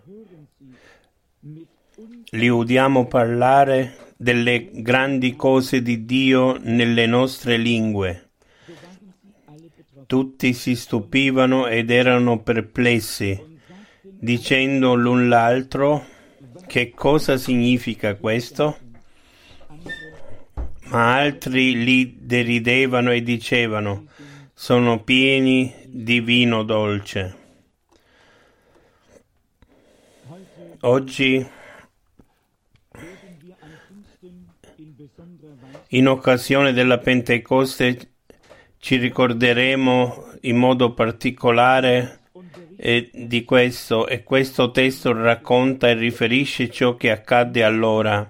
Li udiamo parlare delle grandi cose di Dio nelle nostre lingue. Tutti si stupivano ed erano perplessi, dicendo l'un l'altro: che cosa significa questo? Ma altri li deridevano e dicevano: sono pieni di vino dolce. Oggi, in occasione della Pentecoste, ci ricorderemo in modo particolare di questo, e questo testo racconta e riferisce ciò che accadde allora.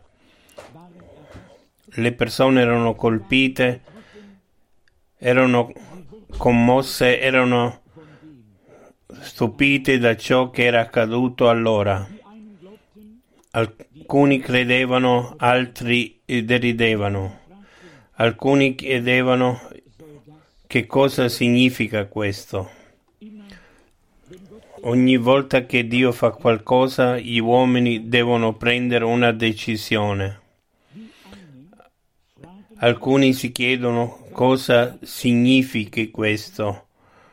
Le persone erano colpite, erano commosse, erano stupite da ciò che era accaduto allora. Alcuni credevano, altri deridevano. Alcuni chiedevano: che cosa significa questo? Ogni volta che Dio fa qualcosa, gli uomini devono prendere una decisione. Alcuni si chiedono cosa significhi questo,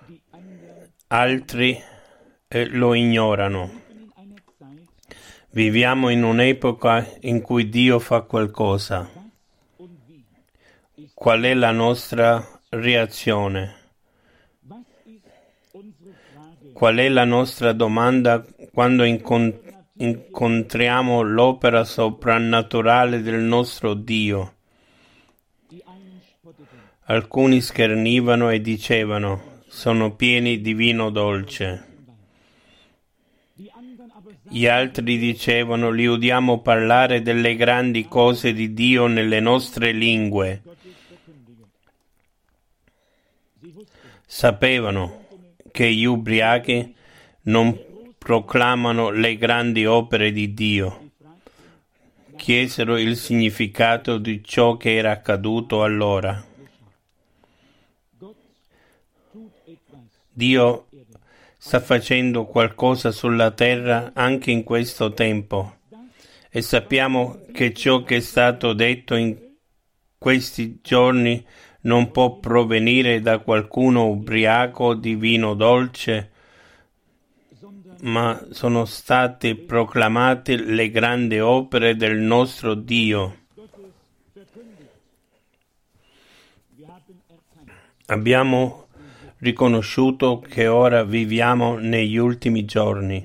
altri lo ignorano. Viviamo in un'epoca in cui Dio fa qualcosa. Qual è la nostra reazione? Qual è la nostra domanda quando incontriamo l'opera soprannaturale del nostro Dio? Alcuni schernivano e dicevano: sono pieni di vino dolce. Gli altri dicevano: li udiamo parlare delle grandi cose di Dio nelle nostre lingue. Sapevano che gli ubriachi non proclamano le grandi opere di Dio. Chiesero il significato di ciò che era accaduto allora. Dio sta facendo qualcosa sulla terra anche in questo tempo, e sappiamo che ciò che è stato detto in questi giorni non può provenire da qualcuno ubriaco di vino dolce, ma sono state proclamate le grandi opere del nostro Dio. Abbiamo riconosciuto che ora viviamo negli ultimi giorni.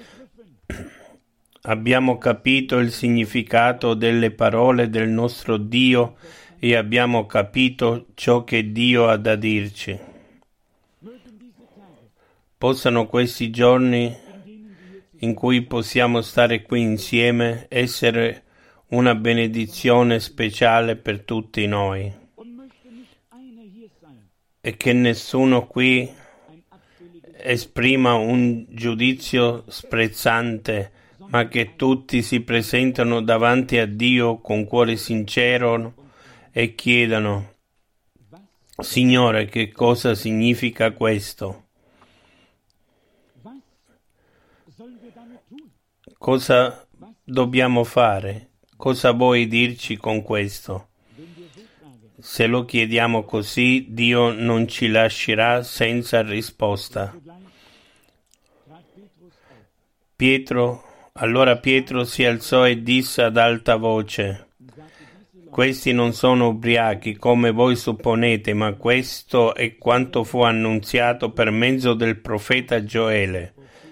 Abbiamo capito il significato delle parole del nostro Dio e abbiamo capito ciò che Dio ha da dirci. Possano questi giorni in cui possiamo stare qui insieme essere una benedizione speciale per tutti noi, e che nessuno qui esprima un giudizio sprezzante, ma che tutti si presentano davanti a Dio con cuore sincero e chiedano: Signore, che cosa significa questo? Cosa dobbiamo fare? Cosa vuoi dirci con questo? Se lo chiediamo così, Dio non ci lascerà senza risposta. Allora Pietro si alzò e disse ad alta voce: questi non sono ubriachi come voi supponete, ma questo è quanto fu annunziato per mezzo del profeta Gioele.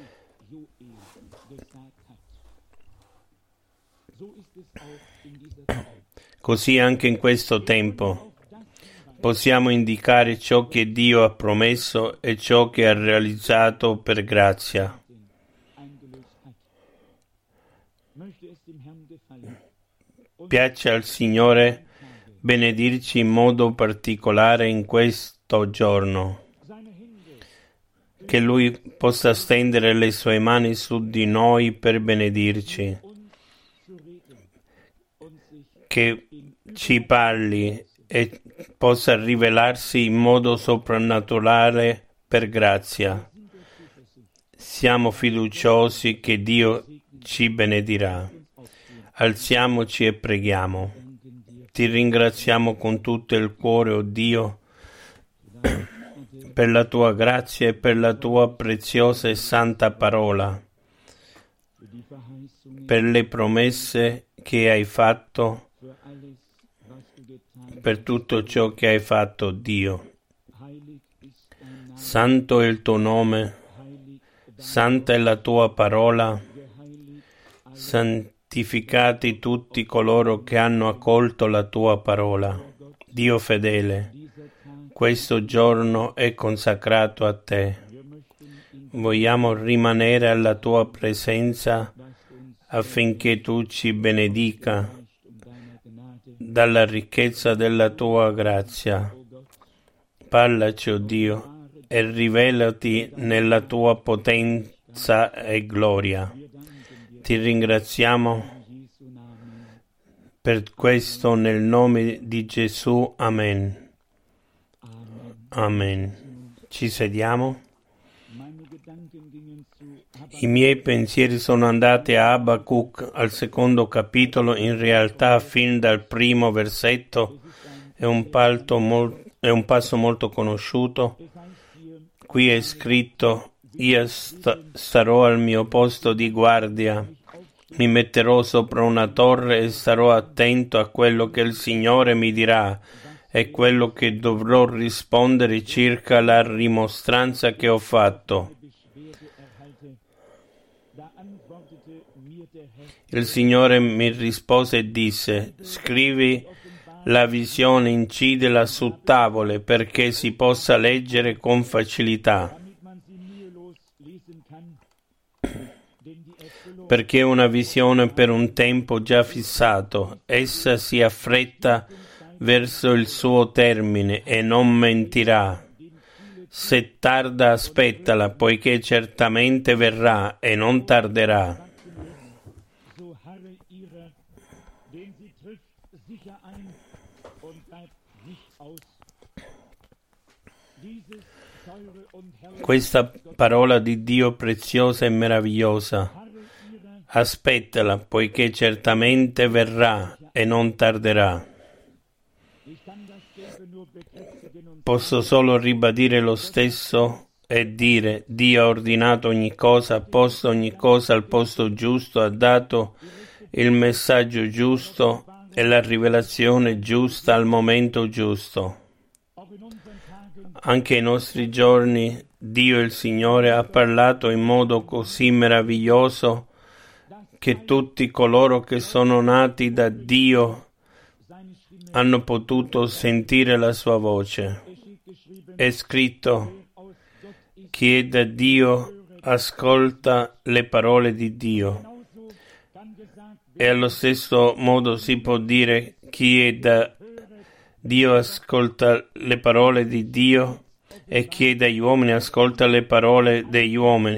Così anche in questo tempo possiamo indicare ciò che Dio ha promesso e ciò che ha realizzato per grazia. Piace al Signore benedirci in modo particolare in questo giorno. Che Lui possa stendere le sue mani su di noi per benedirci. Che ci parli e possa rivelarsi in modo soprannaturale per grazia. Siamo fiduciosi che Dio ci benedirà. Alziamoci e preghiamo. Ti ringraziamo con tutto il cuore, o Dio, per la tua grazia e per la tua preziosa e santa parola, per le promesse che hai fatto, per tutto ciò che hai fatto, Dio. Santo è il tuo nome, santa è la tua parola, santificati tutti coloro che hanno accolto la tua parola. Dio fedele, questo giorno è consacrato a te. Vogliamo rimanere alla tua presenza affinché tu ci benedica dalla ricchezza della tua grazia. Parlaci, o Dio, e rivelati nella tua potenza e gloria. Ti ringraziamo per questo nel nome di Gesù. Amen. Amen. Ci sediamo. I miei pensieri sono andati a Abacuc, al secondo capitolo, in realtà fin dal primo versetto. È un passo molto conosciuto. Qui è scritto: io starò al mio posto di guardia, mi metterò sopra una torre e starò attento a quello che il Signore mi dirà e quello che dovrò rispondere circa la rimostranza che ho fatto. Il Signore mi rispose e disse: scrivi la visione, incidila su tavole perché si possa leggere con facilità. Perché è una visione per un tempo già fissato, essa si affretta verso il suo termine e non mentirà. Se tarda, aspettala, poiché certamente verrà e non tarderà. Questa parola di Dio preziosa e meravigliosa. Aspettala, poiché certamente verrà e non tarderà. Posso solo ribadire lo stesso e dire: Dio ha ordinato ogni cosa, ha posto ogni cosa al posto giusto, ha dato il messaggio giusto e la rivelazione giusta al momento giusto. Anche ai nostri giorni Dio il Signore ha parlato in modo così meraviglioso che tutti coloro che sono nati da Dio hanno potuto sentire la sua voce. È scritto: chi è da Dio ascolta le parole di Dio. E allo stesso modo si può dire: chi è da Dio ascolta le parole di Dio, e chi è dagli uomini ascolta le parole degli uomini.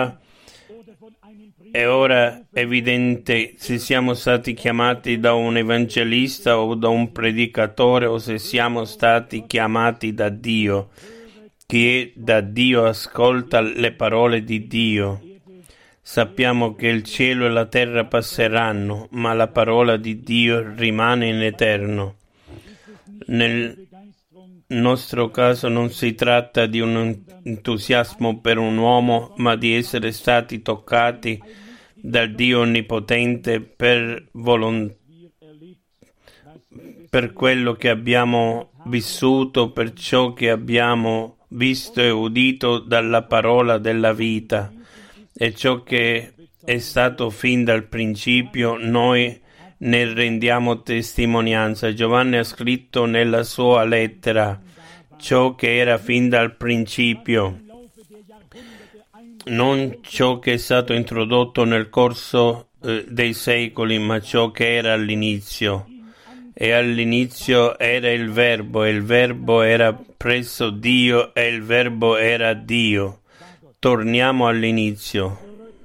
È ora evidente se siamo stati chiamati da un evangelista o da un predicatore, o se siamo stati chiamati da Dio. Chi è da Dio ascolta le parole di Dio. Sappiamo che il cielo e la terra passeranno, ma la parola di Dio rimane in eterno. Nel nostro caso non si tratta di un entusiasmo per un uomo, ma di essere stati toccati dal Dio Onnipotente per quello che abbiamo vissuto, per ciò che abbiamo visto e udito dalla parola della vita, e ciò che è stato fin dal principio noi ne rendiamo testimonianza. Giovanni ha scritto nella sua lettera: ciò che era fin dal principio, non ciò che è stato introdotto nel corso dei secoli, ma ciò che era all'inizio. E all'inizio era il Verbo, e il Verbo era presso Dio, e il Verbo era Dio. Torniamo all'inizio.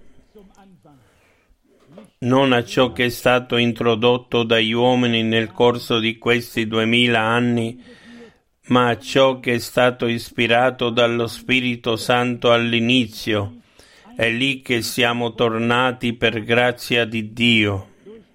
Non a ciò che è stato introdotto dagli uomini nel corso di questi 2000 anni, ma a ciò che è stato ispirato dallo Spirito Santo all'inizio, È lì che siamo tornati per grazia di Dio.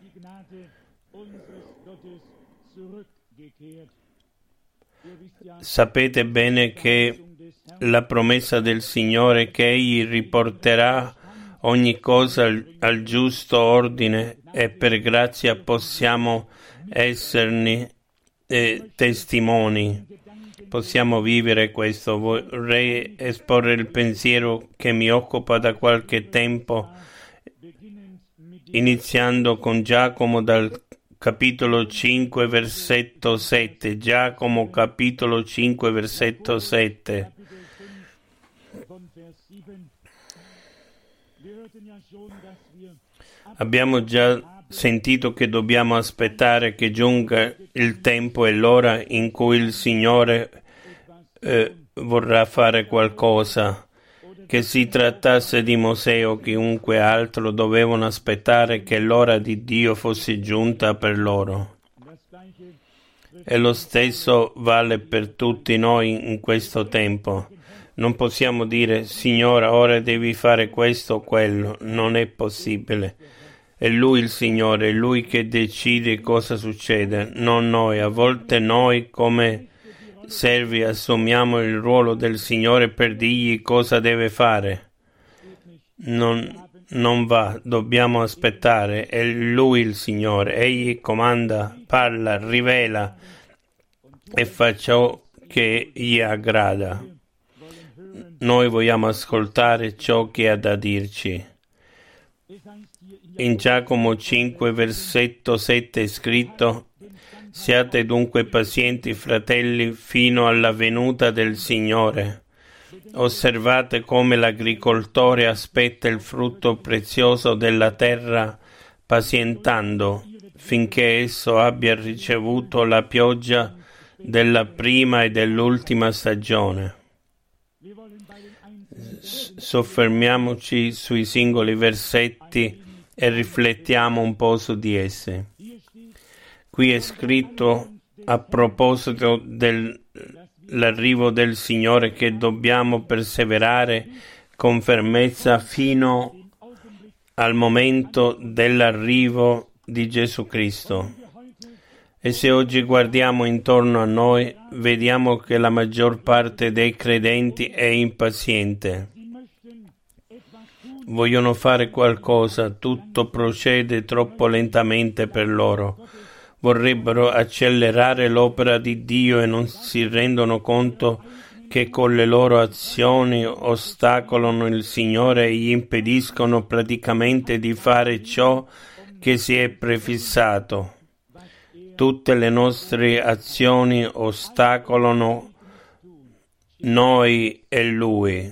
Sapete bene che la promessa del Signore è che Egli riporterà ogni cosa al giusto ordine e per grazia possiamo esserne testimoni. Possiamo vivere questo. Vorrei esporre il pensiero che mi occupa da qualche tempo, iniziando con Giacomo dal capitolo 5, versetto 7. Giacomo, capitolo 5, versetto 7. Abbiamo già sentito che dobbiamo aspettare che giunga il tempo e l'ora in cui il Signore vorrà fare qualcosa. Che si trattasse di Mosè o chiunque altro, dovevano aspettare che l'ora di Dio fosse giunta per loro. E lo stesso vale per tutti noi in questo tempo. Non possiamo dire, Signore, ora devi fare questo o quello. Non è possibile. È Lui il Signore, è Lui che decide cosa succede, non noi. A volte noi, come servi, assumiamo il ruolo del Signore per dirgli cosa deve fare. Non va, dobbiamo aspettare. È Lui il Signore. Egli comanda, parla, rivela e fa ciò che gli aggrada. Noi vogliamo ascoltare ciò che ha da dirci. In Giacomo 5, versetto 7 è scritto: siate dunque pazienti, fratelli, fino alla venuta del Signore. Osservate come l'agricoltore aspetta il frutto prezioso della terra, pazientando finché esso abbia ricevuto la pioggia della prima e dell'ultima stagione. Soffermiamoci sui singoli versetti e riflettiamo un po' su di essi. Qui è scritto a proposito dell'arrivo del Signore che dobbiamo perseverare con fermezza fino al momento dell'arrivo di Gesù Cristo. E se oggi guardiamo intorno a noi, vediamo che la maggior parte dei credenti è impaziente. Vogliono fare qualcosa, tutto procede troppo lentamente per loro. Vorrebbero accelerare l'opera di Dio e non si rendono conto che con le loro azioni ostacolano il Signore e gli impediscono praticamente di fare ciò che si è prefissato. Tutte le nostre azioni ostacolano noi e Lui.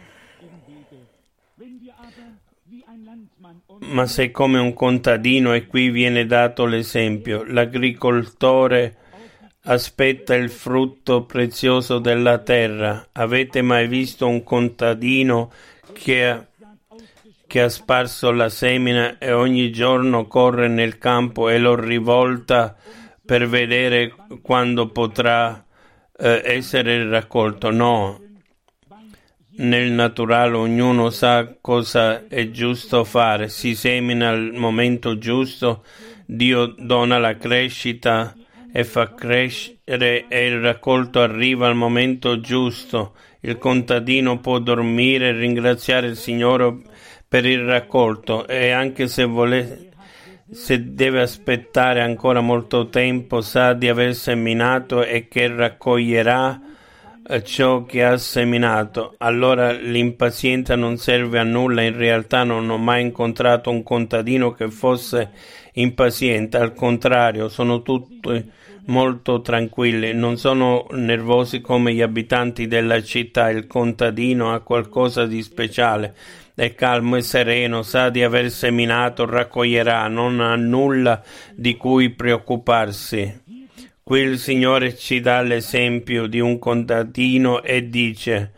Ma sei come un contadino, e qui viene dato l'esempio. L'agricoltore aspetta il frutto prezioso della terra. Avete mai visto un contadino che ha sparso la semina e ogni giorno corre nel campo e lo rivolta per vedere quando potrà essere raccolto? No. Nel naturale ognuno sa cosa è giusto fare, si semina al momento giusto, Dio dona la crescita e fa crescere e il raccolto arriva al momento giusto. Il contadino può dormire e ringraziare il Signore per il raccolto, e anche se deve aspettare ancora molto tempo, sa di aver seminato e che raccoglierà ciò che ha seminato. Allora l'impazienza non serve a nulla. In realtà non ho mai incontrato un contadino che fosse impaziente, al contrario, sono tutti molto tranquilli, non sono nervosi come gli abitanti della città. Il contadino ha qualcosa di speciale, è calmo e sereno, sa di aver seminato, raccoglierà, non ha nulla di cui preoccuparsi. Qui il Signore ci dà l'esempio di un contadino e dice: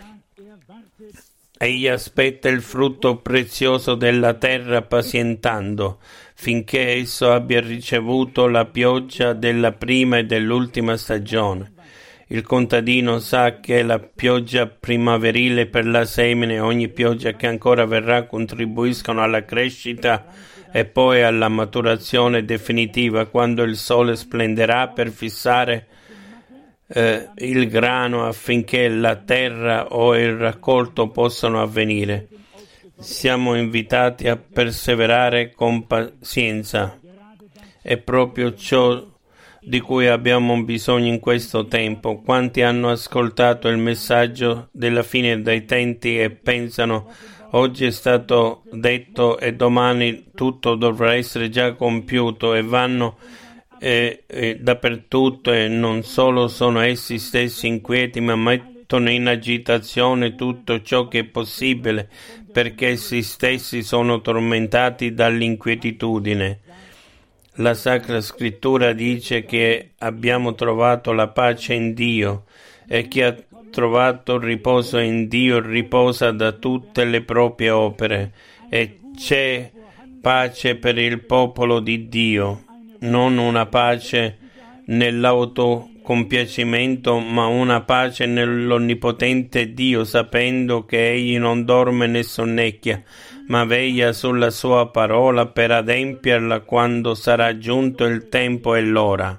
egli aspetta il frutto prezioso della terra pazientando finché esso abbia ricevuto la pioggia della prima e dell'ultima stagione. Il contadino sa che la pioggia primaverile per la semine e ogni pioggia che ancora verrà contribuiscono alla crescita e poi alla maturazione definitiva, quando il sole splenderà per fissare il grano affinché la terra o il raccolto possano avvenire. Siamo invitati a perseverare con pazienza. È proprio ciò di cui abbiamo bisogno in questo tempo. Quanti hanno ascoltato il messaggio della fine dei tempi e pensano oggi è stato detto e domani tutto dovrà essere già compiuto, e vanno dappertutto, e non solo sono essi stessi inquieti, ma mettono in agitazione tutto ciò che è possibile, perché essi stessi sono tormentati dall'inquietudine. La Sacra Scrittura dice che abbiamo trovato la pace in Dio, e chi ha trovato riposo in Dio riposa da tutte le proprie opere, e c'è pace per il popolo di Dio, non una pace nell'autocompiacimento, ma una pace nell'onnipotente Dio, sapendo che Egli non dorme né sonnecchia, ma veglia sulla sua parola per adempierla quando sarà giunto il tempo e l'ora.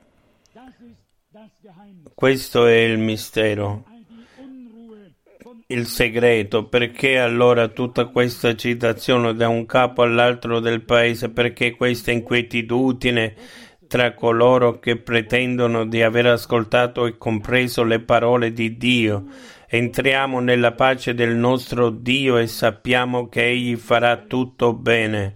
Questo è il mistero, il segreto. Perché allora tutta questa agitazione da un capo all'altro del paese? Perché questa inquietudine tra coloro che pretendono di aver ascoltato e compreso le parole di Dio? Entriamo nella pace del nostro Dio e sappiamo che Egli farà tutto bene.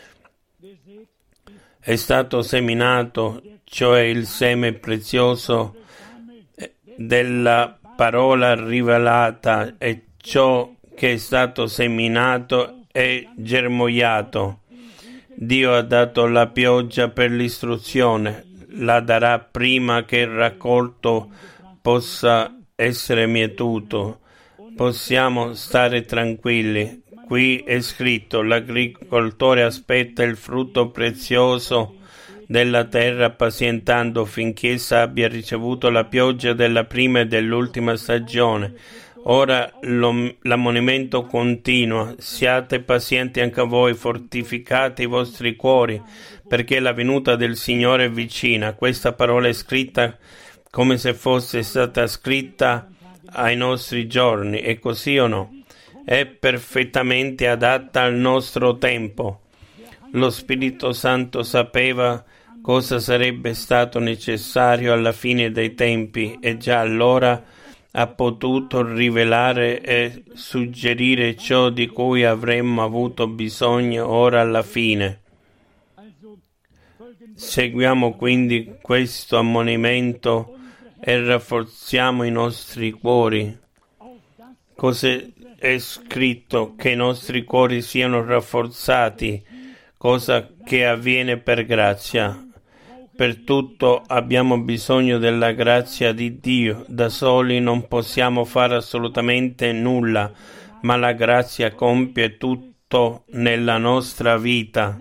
È stato seminato, cioè il seme prezioso della parola rivelata, e ciò che è stato seminato è germogliato. Dio ha dato la pioggia per l'istruzione, la darà prima che il raccolto possa essere mietuto. Possiamo stare tranquilli. Qui è scritto: l'agricoltore aspetta il frutto prezioso della terra pazientando finché essa abbia ricevuto la pioggia della prima e dell'ultima stagione. Ora l'ammonimento continua: siate pazienti anche voi, fortificate i vostri cuori, perché la venuta del Signore è vicina. Questa parola è scritta come se fosse stata scritta ai nostri giorni. È così o no? È perfettamente adatta al nostro tempo. Lo Spirito Santo sapeva cosa sarebbe stato necessario alla fine dei tempi, e già allora ha potuto rivelare e suggerire ciò di cui avremmo avuto bisogno ora alla fine. Seguiamo quindi questo ammonimento e rafforziamo i nostri cuori. Cos'è scritto? Che i nostri cuori siano rafforzati, cosa che avviene per grazia. Per tutto abbiamo bisogno della grazia di Dio. Da soli non possiamo fare assolutamente nulla, ma la grazia compie tutto nella nostra vita.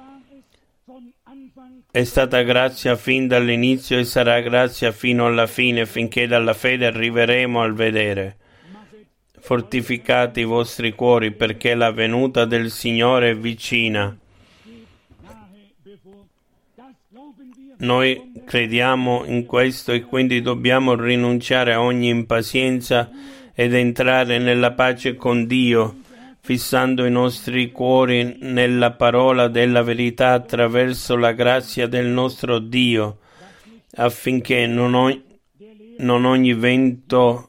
È stata grazia fin dall'inizio e sarà grazia fino alla fine, finché dalla fede arriveremo al vedere. Fortificate i vostri cuori, perché la venuta del Signore è vicina. Noi crediamo in questo, e quindi dobbiamo rinunciare a ogni impazienza ed entrare nella pace con Dio, fissando i nostri cuori nella parola della verità attraverso la grazia del nostro Dio, affinché non ogni vento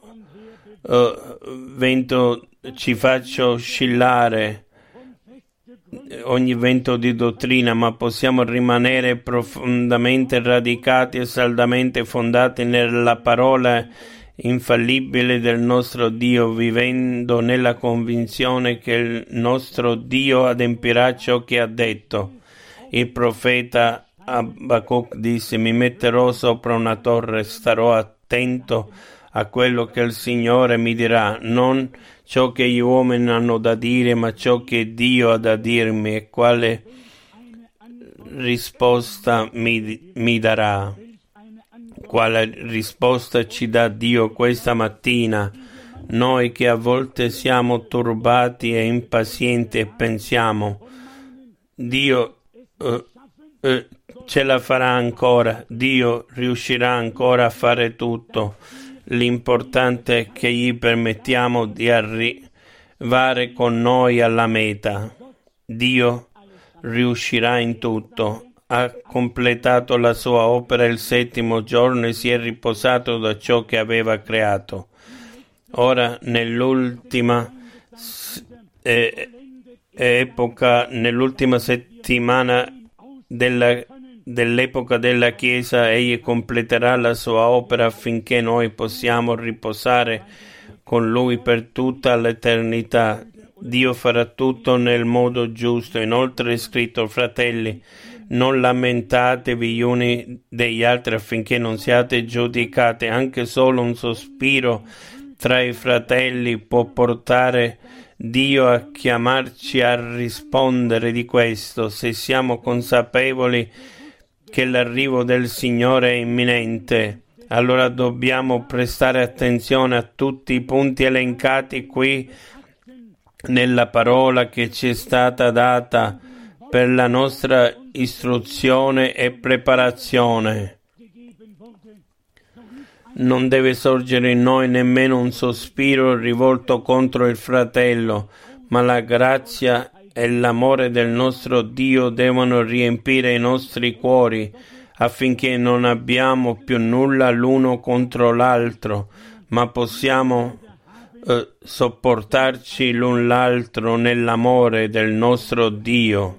ci faccia oscillare, ogni vento di dottrina, ma possiamo rimanere profondamente radicati e saldamente fondati nella parola infallibile del nostro Dio, vivendo nella convinzione che il nostro Dio adempirà ciò che ha detto. Il profeta Abacuc disse: mi metterò sopra una torre, starò attento a quello che il Signore mi dirà, non ciò che gli uomini hanno da dire, ma ciò che Dio ha da dirmi, e quale risposta mi darà. Quale risposta ci dà Dio questa mattina? Noi che a volte siamo turbati e impazienti e pensiamo, Dio ce la farà ancora, Dio riuscirà ancora a fare tutto. L'importante è che gli permettiamo di arrivare con noi alla meta. Dio riuscirà in tutto. Ha completato la sua opera il settimo giorno e si è riposato da ciò che aveva creato. Ora, nell'ultima settimana dell'epoca della Chiesa, egli completerà la sua opera affinché noi possiamo riposare con lui per tutta l'eternità. Dio farà tutto nel modo giusto. Inoltre è scritto: fratelli, non lamentatevi gli uni degli altri affinché non siate giudicati. Anche solo un sospiro tra i fratelli può portare Dio a chiamarci a rispondere di questo. Se siamo consapevoli che l'arrivo del Signore è imminente, allora dobbiamo prestare attenzione a tutti i punti elencati qui nella parola che ci è stata data per la nostra istruzione e preparazione. Non deve sorgere in noi nemmeno un sospiro rivolto contro il fratello, ma la grazia e l'amore del nostro Dio devono riempire i nostri cuori affinché non abbiamo più nulla l'uno contro l'altro, ma possiamo sopportarci l'un l'altro nell'amore del nostro Dio.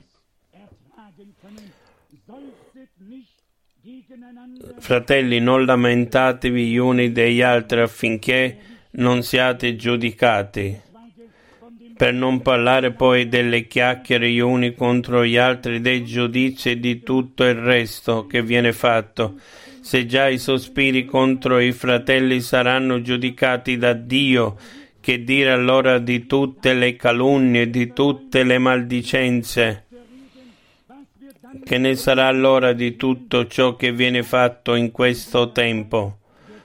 Fratelli, non lamentatevi gli uni degli altri affinché non siate giudicati. Per non parlare poi delle chiacchiere gli uni contro gli altri, dei giudizi e di tutto il resto che viene fatto. Se già i sospiri contro i fratelli saranno giudicati da Dio, che dire allora di tutte le calunnie, di tutte le maldicenze? Che ne sarà allora di tutto ciò che viene fatto in questo tempo?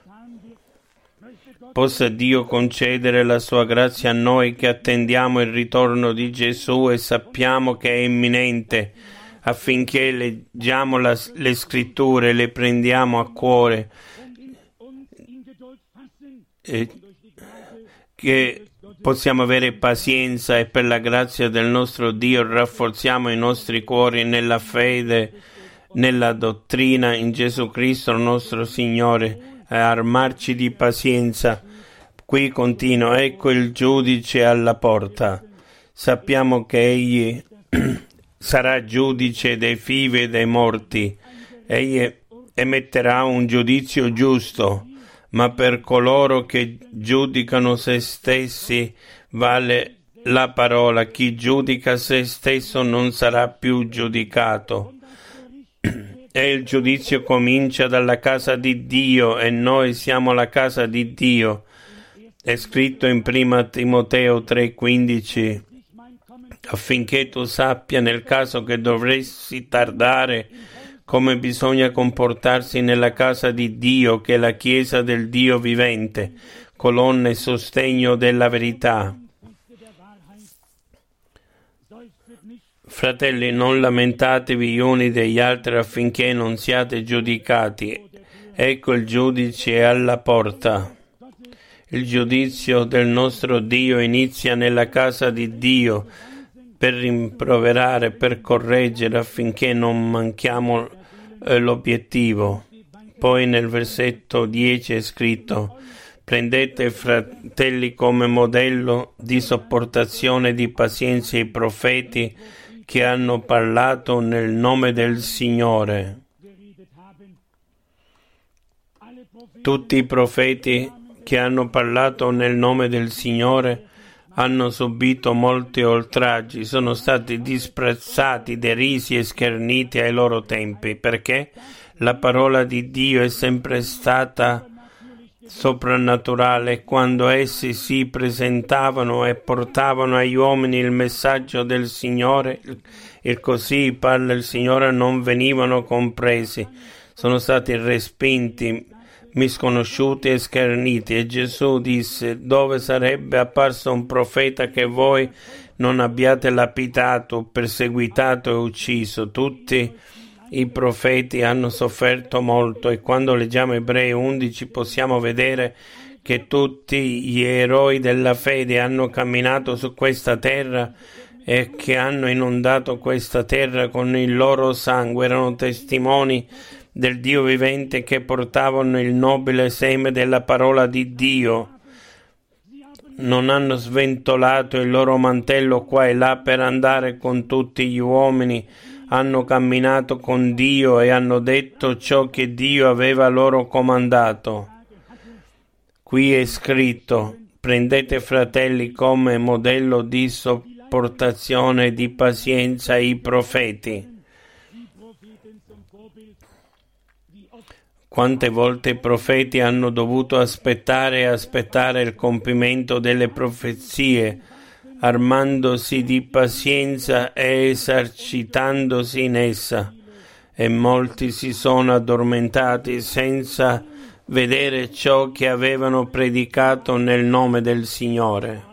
Possa Dio concedere la sua grazia a noi che attendiamo il ritorno di Gesù e sappiamo che è imminente, affinché leggiamo le scritture, le prendiamo a cuore, che possiamo avere pazienza e per la grazia del nostro Dio rafforziamo i nostri cuori nella fede, nella dottrina in Gesù Cristo nostro Signore, a armarci di pazienza. Qui continua: ecco il giudice alla porta. Sappiamo che egli sarà giudice dei vivi e dei morti. Egli emetterà un giudizio giusto, ma per coloro che giudicano se stessi vale la parola: chi giudica se stesso non sarà più giudicato. E il giudizio comincia dalla casa di Dio e noi siamo la casa di Dio. È scritto in 1 Timoteo 3,15: affinché tu sappia, nel caso che dovessi tardare, come bisogna comportarsi nella casa di Dio, che è la Chiesa del Dio vivente, colonna e sostegno della verità. Fratelli, non lamentatevi gli uni degli altri affinché non siate giudicati. Ecco il giudice è alla porta. Il giudizio del nostro Dio inizia nella casa di Dio per rimproverare, per correggere affinché non manchiamo l'obiettivo. Poi nel versetto 10 è scritto: prendete, fratelli, come modello di sopportazione e di pazienza i profeti che hanno parlato nel nome del Signore. Tutti i profeti che hanno parlato nel nome del Signore hanno subito molti oltraggi, sono stati disprezzati, derisi e scherniti ai loro tempi, perché la parola di Dio è sempre stata soprannaturale. Quando essi si presentavano e portavano agli uomini il messaggio del Signore, il così parla il Signore, non venivano compresi, sono stati respinti, misconosciuti e scherniti. E Gesù disse: dove sarebbe apparso un profeta che voi non abbiate lapidato, perseguitato e ucciso? Tutti i profeti hanno sofferto molto, e quando leggiamo Ebrei 11 possiamo vedere che tutti gli eroi della fede hanno camminato su questa terra e che hanno inondato questa terra con il loro sangue. Erano testimoni del Dio vivente che portavano il nobile seme della parola di Dio. Non hanno sventolato il loro mantello qua e là per andare con tutti gli uomini. Hanno camminato con Dio e hanno detto ciò che Dio aveva loro comandato. Qui è scritto: prendete, fratelli, come modello di sopportazione e di pazienza i profeti. Quante volte i profeti hanno dovuto aspettare il compimento delle profezie, armandosi di pazienza e esercitandosi in essa, e molti si sono addormentati senza vedere ciò che avevano predicato nel nome del Signore.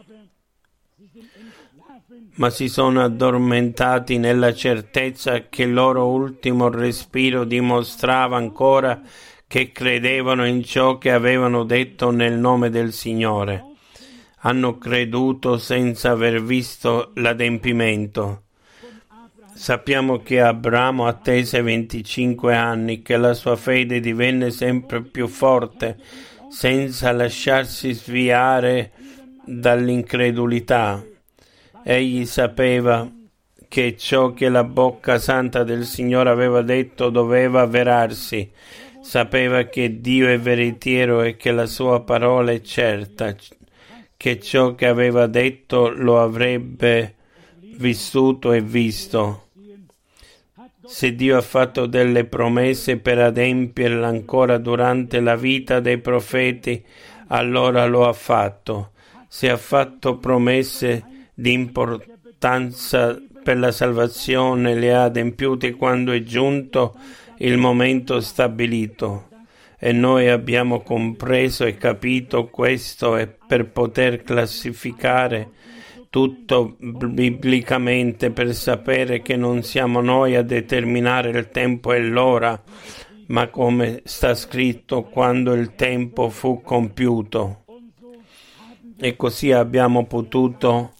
Ma si sono addormentati nella certezza che il loro ultimo respiro dimostrava ancora che credevano in ciò che avevano detto nel nome del Signore. Hanno creduto senza aver visto l'adempimento. Sappiamo che Abramo attese 25 anni, che la sua fede divenne sempre più forte, senza lasciarsi sviare dall'incredulità. Egli sapeva che ciò che la bocca santa del Signore aveva detto doveva avverarsi. Sapeva che Dio è veritiero e che la sua parola è certa, che ciò che aveva detto lo avrebbe vissuto e visto. Se Dio ha fatto delle promesse per adempierle ancora durante la vita dei profeti, allora lo ha fatto. Se ha fatto promesse di importanza per la salvazione, le ha adempiute quando è giunto il momento stabilito. E noi abbiamo compreso e capito questo, e per poter classificare tutto biblicamente, per sapere che non siamo noi a determinare il tempo e l'ora, ma come sta scritto, quando il tempo fu compiuto. E così abbiamo potuto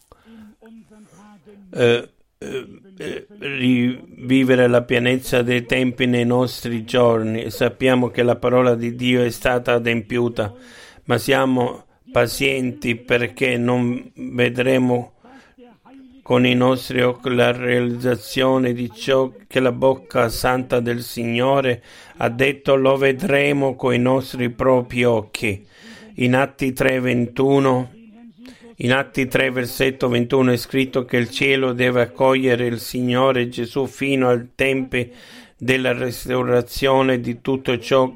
rivivere la pienezza dei tempi nei nostri giorni, e sappiamo che la parola di Dio è stata adempiuta, ma siamo pazienti perché non vedremo con i nostri occhi la realizzazione di ciò che la bocca santa del Signore ha detto. Lo vedremo con i nostri propri occhi. In Atti 3:21, in Atti 3 versetto 21 è scritto che il cielo deve accogliere il Signore Gesù fino al tempo della restaurazione di tutto ciò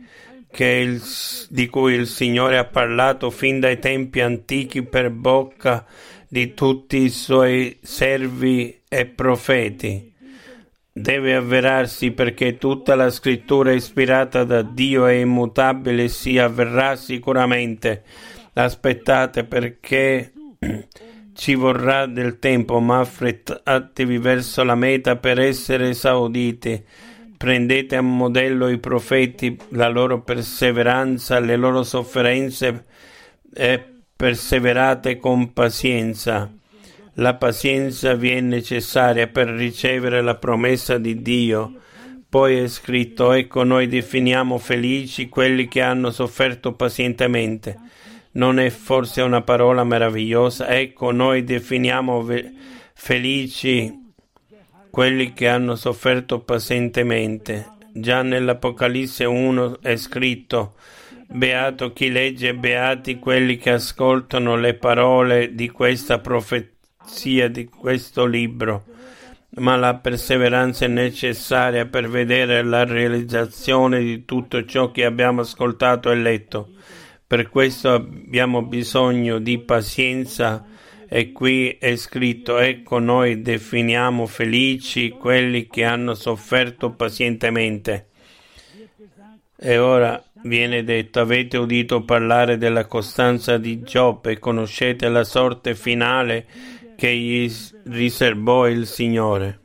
di cui il Signore ha parlato fin dai tempi antichi per bocca di tutti i suoi servi e profeti. Deve avverarsi perché tutta la scrittura ispirata da Dio è immutabile, si avverrà sicuramente. Aspettate, perché ci vorrà del tempo, ma affrettatevi verso la meta per essere esauditi. Prendete a modello i profeti, la loro perseveranza, le loro sofferenze, e perseverate con pazienza. La pazienza vi è necessaria per ricevere la promessa di Dio. Poi è scritto: ecco, noi definiamo felici quelli che hanno sofferto pazientemente. Non è forse una parola meravigliosa? Ecco, noi definiamo felici quelli che hanno sofferto pazientemente. Già nell'Apocalisse 1 è scritto: beato chi legge, beati quelli che ascoltano le parole di questa profezia, di questo libro. Ma la perseveranza è necessaria per vedere la realizzazione di tutto ciò che abbiamo ascoltato e letto. Per questo abbiamo bisogno di pazienza, e qui è scritto: ecco, noi definiamo felici quelli che hanno sofferto pazientemente. E ora viene detto: avete udito parlare della costanza di Giobbe e conoscete la sorte finale che gli riservò il Signore.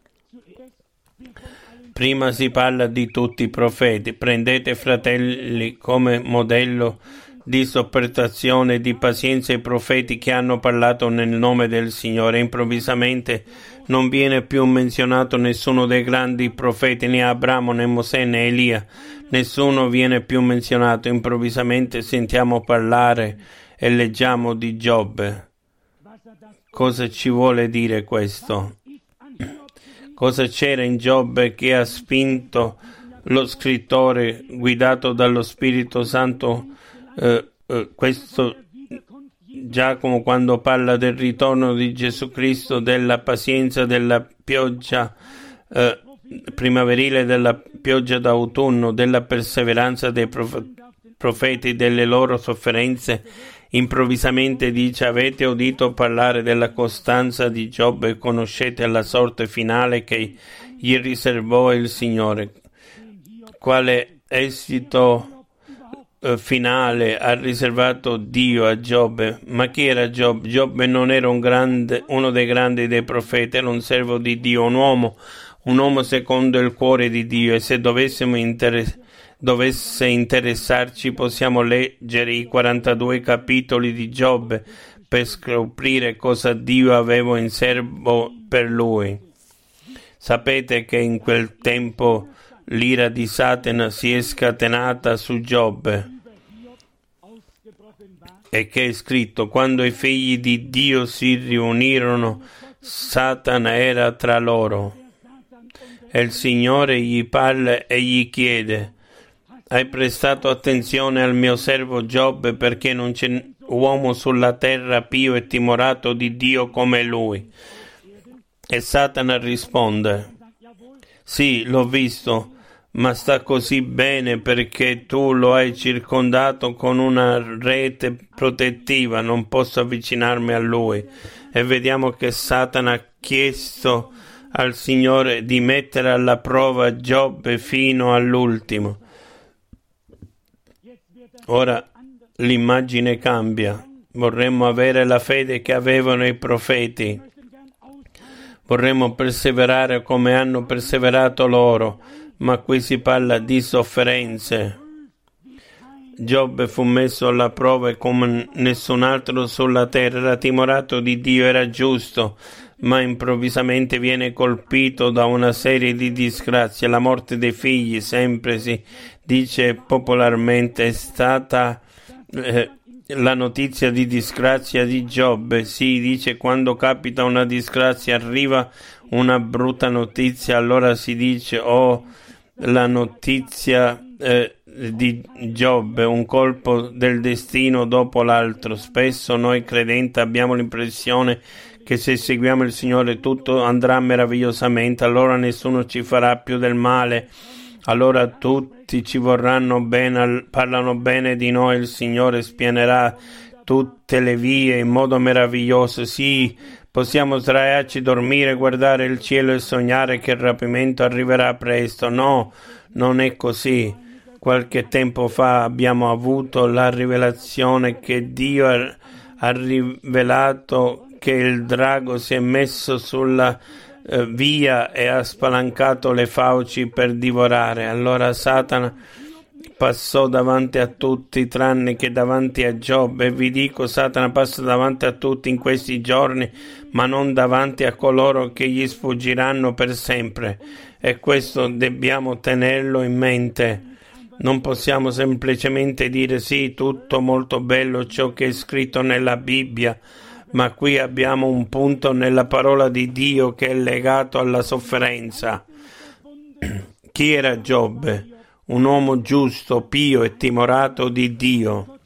Prima si parla di tutti i profeti. Prendete, fratelli, come modello di sopportazione e di pazienza i profeti che hanno parlato nel nome del Signore. Improvvisamente non viene più menzionato nessuno dei grandi profeti, né Abramo, né Mosè, né Elia. Nessuno viene più menzionato. Improvvisamente sentiamo parlare e leggiamo di Giobbe. Cosa ci vuole dire questo? Cosa c'era in Giobbe che ha spinto lo scrittore, guidato dallo Spirito Santo, questo Giacomo, quando parla del ritorno di Gesù Cristo, della pazienza, della pioggia primaverile, della pioggia d'autunno, della perseveranza dei profeti, delle loro sofferenze, improvvisamente dice: avete udito parlare della costanza di Giobbe e conoscete la sorte finale che gli riservò il Signore. Quale esito finale ha riservato Dio a Giobbe? Ma chi era Giobbe? Giobbe non era uno dei grandi dei profeti, era un servo di Dio, un uomo secondo il cuore di Dio, e se dovesse interessarci possiamo leggere i 42 capitoli di Giobbe per scoprire cosa Dio aveva in serbo per lui. Sapete che in quel tempo l'ira di Satana si è scatenata su Giobbe, e che è scritto: quando i figli di Dio si riunirono, Satana era tra loro. E il Signore gli parla e gli chiede: hai prestato attenzione al mio servo Giobbe, perché non c'è uomo sulla terra pio e timorato di Dio come lui? E Satana risponde: sì, l'ho visto, ma sta così bene perché tu lo hai circondato con una rete protettiva, non posso avvicinarmi a lui. E vediamo che Satana ha chiesto al Signore di mettere alla prova Giobbe fino all'ultimo. Ora l'immagine cambia. Vorremmo avere la fede che avevano i profeti. Vorremmo perseverare come hanno perseverato loro, ma qui si parla di sofferenze. Giobbe fu messo alla prova come nessun altro sulla terra, era timorato di Dio, era giusto, ma improvvisamente viene colpito da una serie di disgrazie. La morte dei figli, sempre si dice popolarmente, è stata la notizia di disgrazia di Giobbe. Si dice quando capita una disgrazia, arriva una brutta notizia, allora si dice la notizia di Giobbe, un colpo del destino dopo l'altro. Spesso noi credenti abbiamo l'impressione che se seguiamo il Signore tutto andrà meravigliosamente, allora nessuno ci farà più del male, allora tutti ci vorranno bene, parlano bene di noi, il Signore spianerà tutte le vie in modo meraviglioso. Sì, possiamo sdraiarci, dormire, guardare il cielo e sognare che il rapimento arriverà presto. No, non è così. Qualche tempo fa abbiamo avuto la rivelazione che Dio ha rivelato che il drago si è messo sulla via e ha spalancato le fauci per divorare. Allora Satana passò davanti a tutti tranne che davanti a Giobbe, e vi dico, Satana passa davanti a tutti in questi giorni, ma non davanti a coloro che gli sfuggiranno per sempre, e questo dobbiamo tenerlo in mente. Non possiamo semplicemente dire sì, tutto molto bello ciò che è scritto nella Bibbia, ma qui abbiamo un punto nella parola di Dio che è legato alla sofferenza. Chi era Giobbe? Un uomo giusto, pio e timorato di Dio.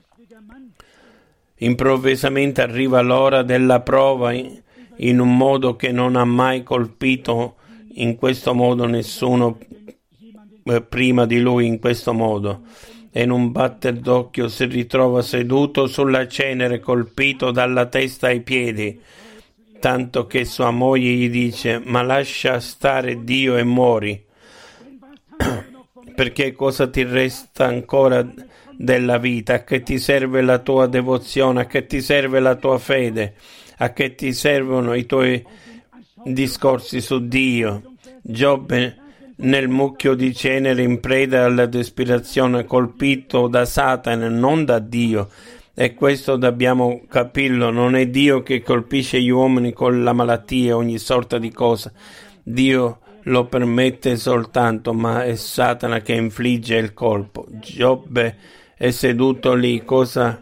Improvvisamente arriva l'ora della prova in un modo che non ha mai colpito in questo modo nessuno prima di lui in questo modo. E in un batter d'occhio si ritrova seduto sulla cenere, colpito dalla testa ai piedi, tanto che sua moglie gli dice: ma lascia stare Dio e muori. perché cosa ti resta ancora della vita? A che ti serve la tua devozione? A che ti serve la tua fede? A che ti servono i tuoi discorsi su Dio? Giobbe, nel mucchio di cenere, in preda alla desperazione, colpito da Satana, non da Dio. E questo dobbiamo capirlo, non è Dio che colpisce gli uomini con la malattia e ogni sorta di cosa. Dio lo permette soltanto, ma è Satana che infligge il colpo. Giobbe è seduto lì, cosa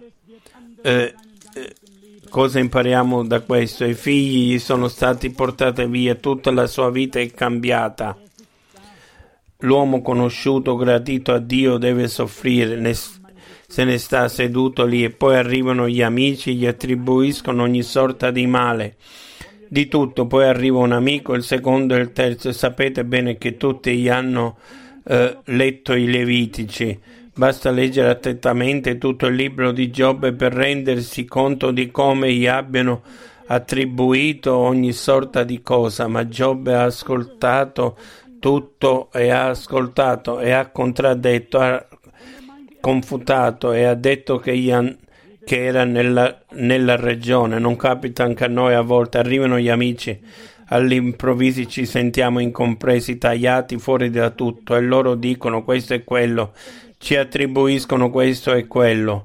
impariamo da questo? I figli gli sono stati portati via, tutta la sua vita è cambiata. L'uomo conosciuto, gradito a Dio, deve soffrire, se ne sta seduto lì, e poi arrivano gli amici, gli attribuiscono ogni sorta di male, di tutto. Poi arriva un amico, il secondo e il terzo, e sapete bene che tutti gli hanno letto i Levitici. Basta leggere attentamente tutto il libro di Giobbe per rendersi conto di come gli abbiano attribuito ogni sorta di cosa, ma Giobbe ha ascoltato tutto e ha ascoltato e ha contraddetto, ha confutato e ha detto che era nella regione. Non capita anche a noi a volte? Arrivano gli amici, all'improvviso ci sentiamo incompresi, tagliati fuori da tutto, e loro dicono questo e quello, ci attribuiscono questo e quello.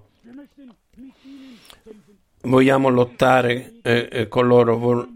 Vogliamo lottare con loro,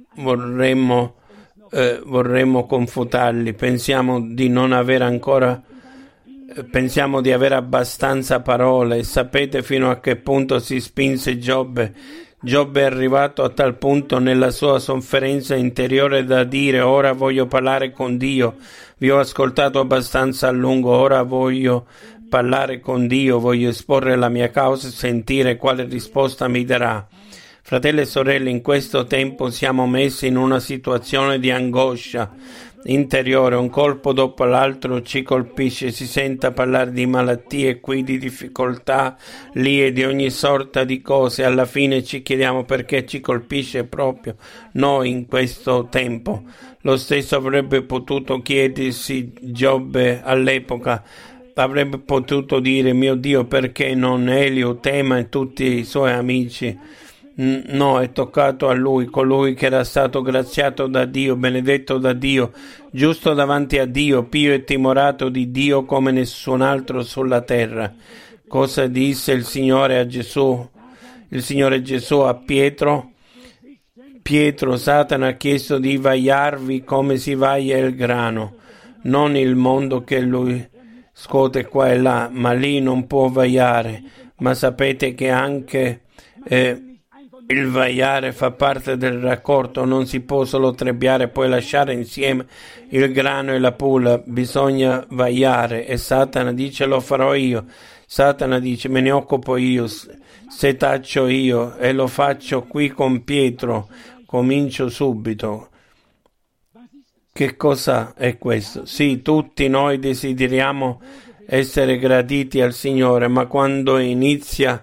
vorremmo confutarli, pensiamo di non avere ancora, pensiamo di avere abbastanza parole. Sapete fino a che punto si spinse Giobbe? Giobbe è arrivato a tal punto nella sua sofferenza interiore da dire: ora voglio parlare con Dio, vi ho ascoltato abbastanza a lungo, ora voglio parlare con Dio, voglio esporre la mia causa e sentire quale risposta mi darà. Fratelli e sorelle, in questo tempo siamo messi in una situazione di angoscia interiore, un colpo dopo l'altro ci colpisce, si sente parlare di malattie qui, di difficoltà lì e di ogni sorta di cose. Alla fine ci chiediamo perché ci colpisce proprio noi in questo tempo. Lo stesso avrebbe potuto chiedersi Giobbe all'epoca. Avrebbe potuto dire: mio Dio, perché non Elio, Tema e tutti i suoi amici? No, è toccato a lui, colui che era stato graziato da Dio, benedetto da Dio, giusto davanti a Dio, pio e timorato di Dio come nessun altro sulla terra. Cosa disse il Signore a Gesù? Il Signore Gesù a Pietro: Pietro, Satana ha chiesto di vagliarvi come si vaglia il grano, non il mondo che lui scuote qua e là, ma lì non può vagliare. Ma sapete che anche il vagliare fa parte del raccolto, non si può solo trebbiare e poi lasciare insieme il grano e la pula, bisogna vagliare. E Satana dice: lo farò io. Satana dice: me ne occupo io, setaccio io, e lo faccio qui con Pietro, comincio subito. Che cosa è questo? Sì, tutti noi desideriamo essere graditi al Signore, ma quando inizia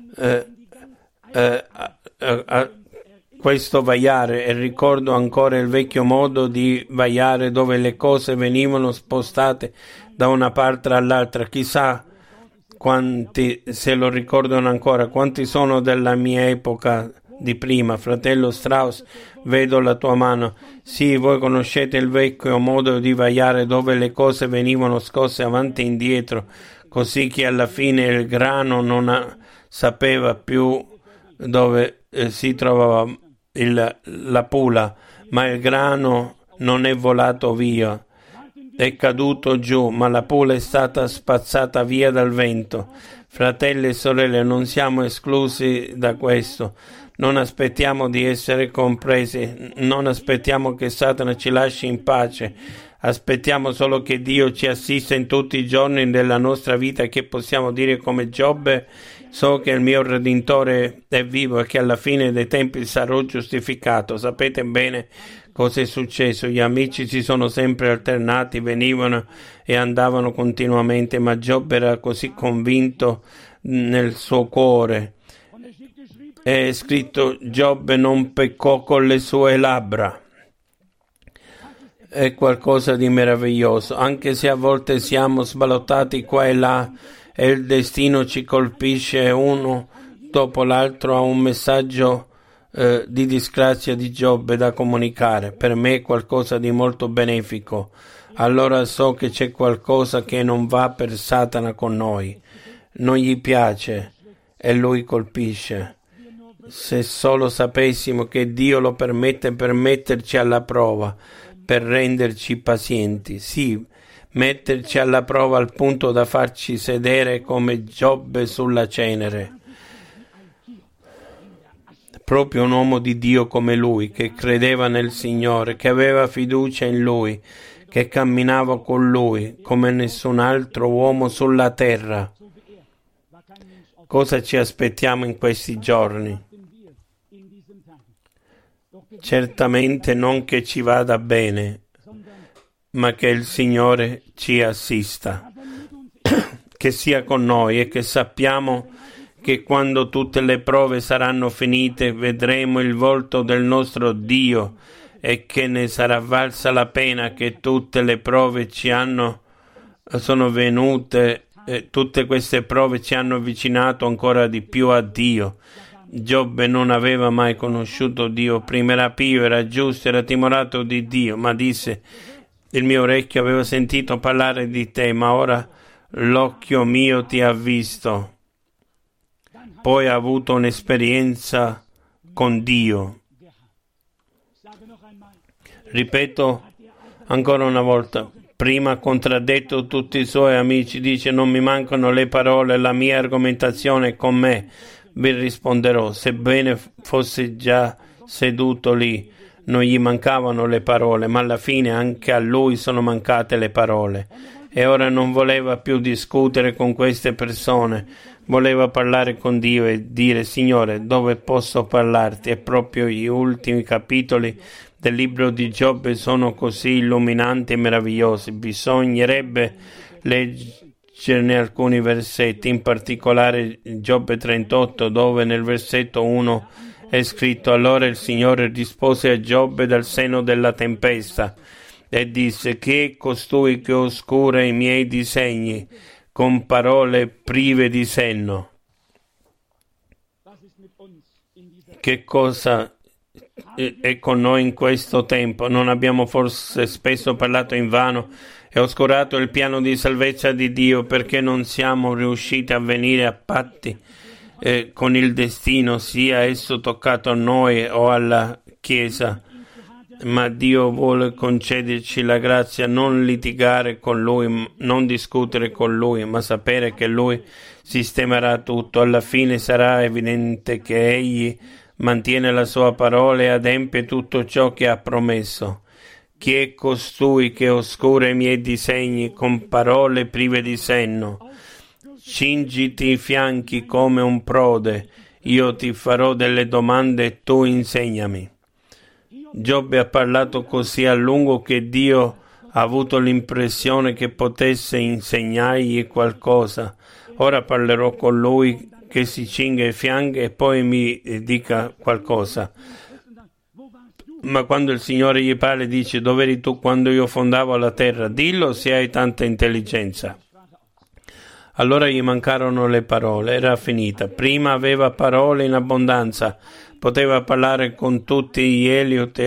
questo vagliare, e ricordo ancora il vecchio modo di vagliare dove le cose venivano spostate da una parte all'altra. Chissà quanti se lo ricordano ancora, quanti sono della mia epoca di prima. Fratello Strauss, vedo la tua mano. Sì, voi conoscete il vecchio modo di vagliare dove le cose venivano scosse avanti e indietro, così che alla fine il grano non sapeva più dove si trovava la pula, ma il grano non è volato via, è caduto giù, ma la pula è stata spazzata via dal vento. Fratelli e sorelle, non siamo esclusi da questo. Non aspettiamo di essere compresi, non aspettiamo che Satana ci lasci in pace, aspettiamo solo che Dio ci assista in tutti i giorni della nostra vita, e che possiamo dire come Giobbe: so che il mio Redentore è vivo e che alla fine dei tempi sarò giustificato. Sapete bene cosa è successo? Gli amici si sono sempre alternati, venivano e andavano continuamente, ma Giobbe era così convinto nel suo cuore. È scritto: Giobbe non peccò con le sue labbra. è qualcosa di meraviglioso, anche se a volte siamo sballottati qua e là e il destino ci colpisce uno dopo l'altro. Ha un messaggio di disgrazia di Giobbe da comunicare. Per me è qualcosa di molto benefico. Allora so che c'è qualcosa che non va per Satana con noi. Non gli piace e lui colpisce. Se solo sapessimo che Dio lo permette per metterci alla prova, per renderci pazienti, sì, metterci alla prova al punto da farci sedere come Giobbe sulla cenere. Proprio un uomo di Dio come lui, che credeva nel Signore, che aveva fiducia in Lui, che camminava con Lui come nessun altro uomo sulla terra. Cosa ci aspettiamo in questi giorni? Certamente non che ci vada bene, ma che il Signore ci assista, che sia con noi e che sappiamo che quando tutte le prove saranno finite vedremo il volto del nostro Dio e che ne sarà valsa la pena, che tutte le prove sono venute, tutte queste prove ci hanno avvicinato ancora di più a Dio. Giobbe non aveva mai conosciuto Dio, prima era pio, era giusto, era timorato di Dio, ma disse: il mio orecchio aveva sentito parlare di te, ma ora l'occhio mio ti ha visto. Poi ha avuto un'esperienza con Dio. Ripeto ancora una volta, prima ha contraddetto tutti i suoi amici, dice: non mi mancano le parole, la mia argomentazione con me. Vi risponderò, sebbene fosse già seduto lì, non gli mancavano le parole, ma alla fine anche a lui sono mancate le parole. E ora non voleva più discutere con queste persone, voleva parlare con Dio e dire: Signore, dove posso parlarti? E proprio gli ultimi capitoli del libro di Giobbe sono così illuminanti e meravigliosi. Bisognerebbe leggerne alcuni versetti, in particolare Giobbe 38, dove nel versetto 1 è scritto: allora il Signore rispose a Giobbe dal seno della tempesta e disse: chi è costui che oscura i miei disegni con parole prive di senno? Che cosa è con noi in questo tempo? Non abbiamo forse spesso parlato invano e oscurato il piano di salvezza di Dio perché non siamo riusciti a venire a patti con il destino, sia esso toccato a noi o alla Chiesa? Ma Dio vuole concederci la grazia, non litigare con Lui, non discutere con Lui, ma sapere che Lui sistemerà tutto. Alla fine sarà evidente che Egli mantiene la sua parola e adempie tutto ciò che ha promesso. Chi è costui che oscura i miei disegni con parole prive di senno? Cingiti i fianchi come un prode, io ti farò delle domande e tu insegnami. Giobbe ha parlato così a lungo che Dio ha avuto l'impressione che potesse insegnargli qualcosa. Ora parlerò con lui, che si cinga i fianchi e poi mi dica qualcosa. Ma quando il Signore gli parla, dice: dove eri tu quando io fondavo la terra? Dillo se hai tanta intelligenza. Allora gli mancarono le parole, era finita. Prima aveva parole in abbondanza, poteva parlare con tutti gli Eliot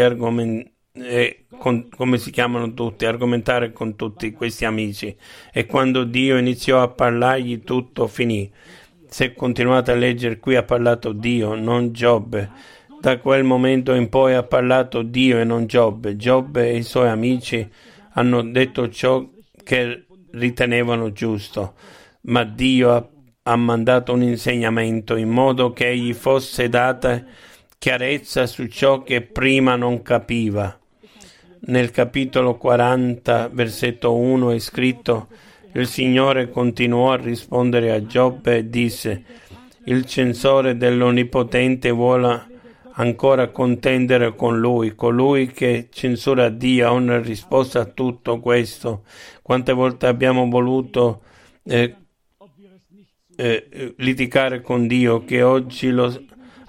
e come si chiamano tutti, argomentare con tutti questi amici. E quando Dio iniziò a parlargli, tutto finì. Se continuate a leggere, qui ha parlato Dio, non Giobbe. Da quel momento in poi ha parlato Dio e non Giobbe. Giobbe e i suoi amici hanno detto ciò che ritenevano giusto, ma Dio ha mandato un insegnamento in modo che gli fosse data chiarezza su ciò che prima non capiva. Nel capitolo 40, versetto 1 è scritto: il Signore continuò a rispondere a Giobbe e disse: il censore dell'Onnipotente vuole ancora contendere con lui, colui che censura Dio ha una risposta a tutto questo. Quante volte abbiamo voluto litigare con Dio, che oggi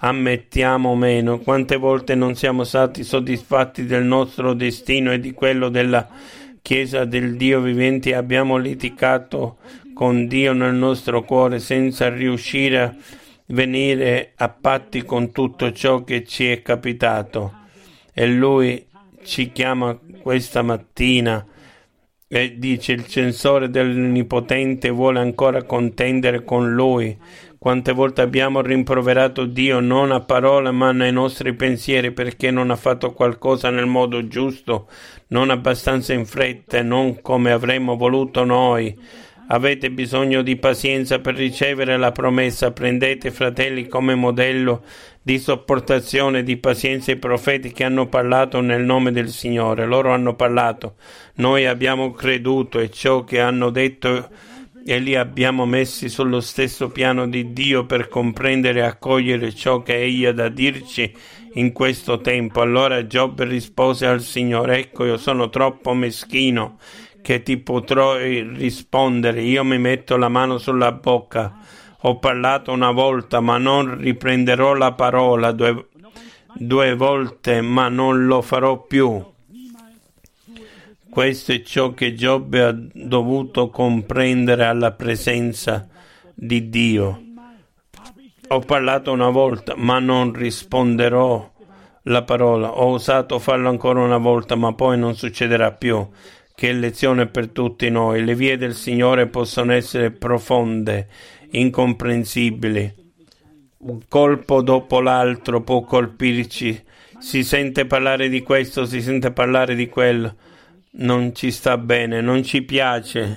ammettiamo meno. Quante volte non siamo stati soddisfatti del nostro destino e di quello della Chiesa del Dio vivente e abbiamo litigato con Dio nel nostro cuore senza riuscire a venire a patti con tutto ciò che ci è capitato. E Lui ci chiama questa mattina e dice: il censore dell'Onnipotente vuole ancora contendere con Lui. Quante volte abbiamo rimproverato Dio non a parole ma nei nostri pensieri perché non ha fatto qualcosa nel modo giusto, non abbastanza in fretta e non come avremmo voluto noi. Avete bisogno di pazienza per ricevere la promessa. Prendete, fratelli, come modello di sopportazione e di pazienza i profeti che hanno parlato nel nome del Signore. Loro hanno parlato, noi abbiamo creduto e ciò che hanno detto e li abbiamo messi sullo stesso piano di Dio per comprendere e accogliere ciò che Egli ha da dirci in questo tempo. Allora Giobbe rispose al Signore: ecco, io sono troppo meschino che ti potrò rispondere. Io mi metto la mano sulla bocca. Ho parlato una volta, ma non riprenderò la parola, due volte, ma non lo farò più. Questo è ciò che Giobbe ha dovuto comprendere alla presenza di Dio. Ho parlato una volta, ma non risponderò la parola. Ho osato farlo ancora una volta, ma poi non succederà più. Che lezione per tutti noi. Le vie del Signore possono essere profonde, incomprensibili. Un colpo dopo l'altro può colpirci. Si sente parlare di questo, si sente parlare di quello. Non ci sta bene, non ci piace.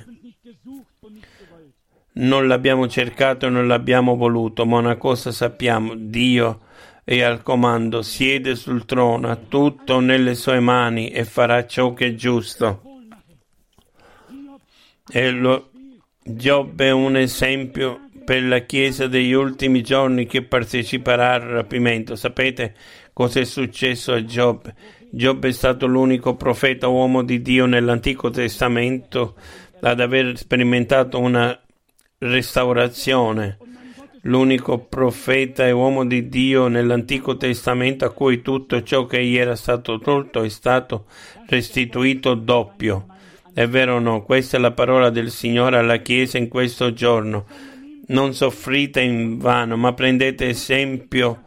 Non l'abbiamo cercato e non l'abbiamo voluto, ma una cosa sappiamo: Dio è al comando, siede sul trono, ha tutto nelle sue mani e farà ciò che è giusto. Giobbe è un esempio per la Chiesa degli ultimi giorni che parteciperà al rapimento. Sapete cosa è successo a Giobbe? Giobbe è stato l'unico profeta uomo di Dio nell'Antico Testamento ad aver sperimentato una restaurazione. L'unico profeta e uomo di Dio nell'Antico Testamento a cui tutto ciò che gli era stato tolto è stato restituito doppio. È vero o no? Questa è la parola del Signore alla Chiesa in questo giorno. Non soffrite in vano, ma prendete esempio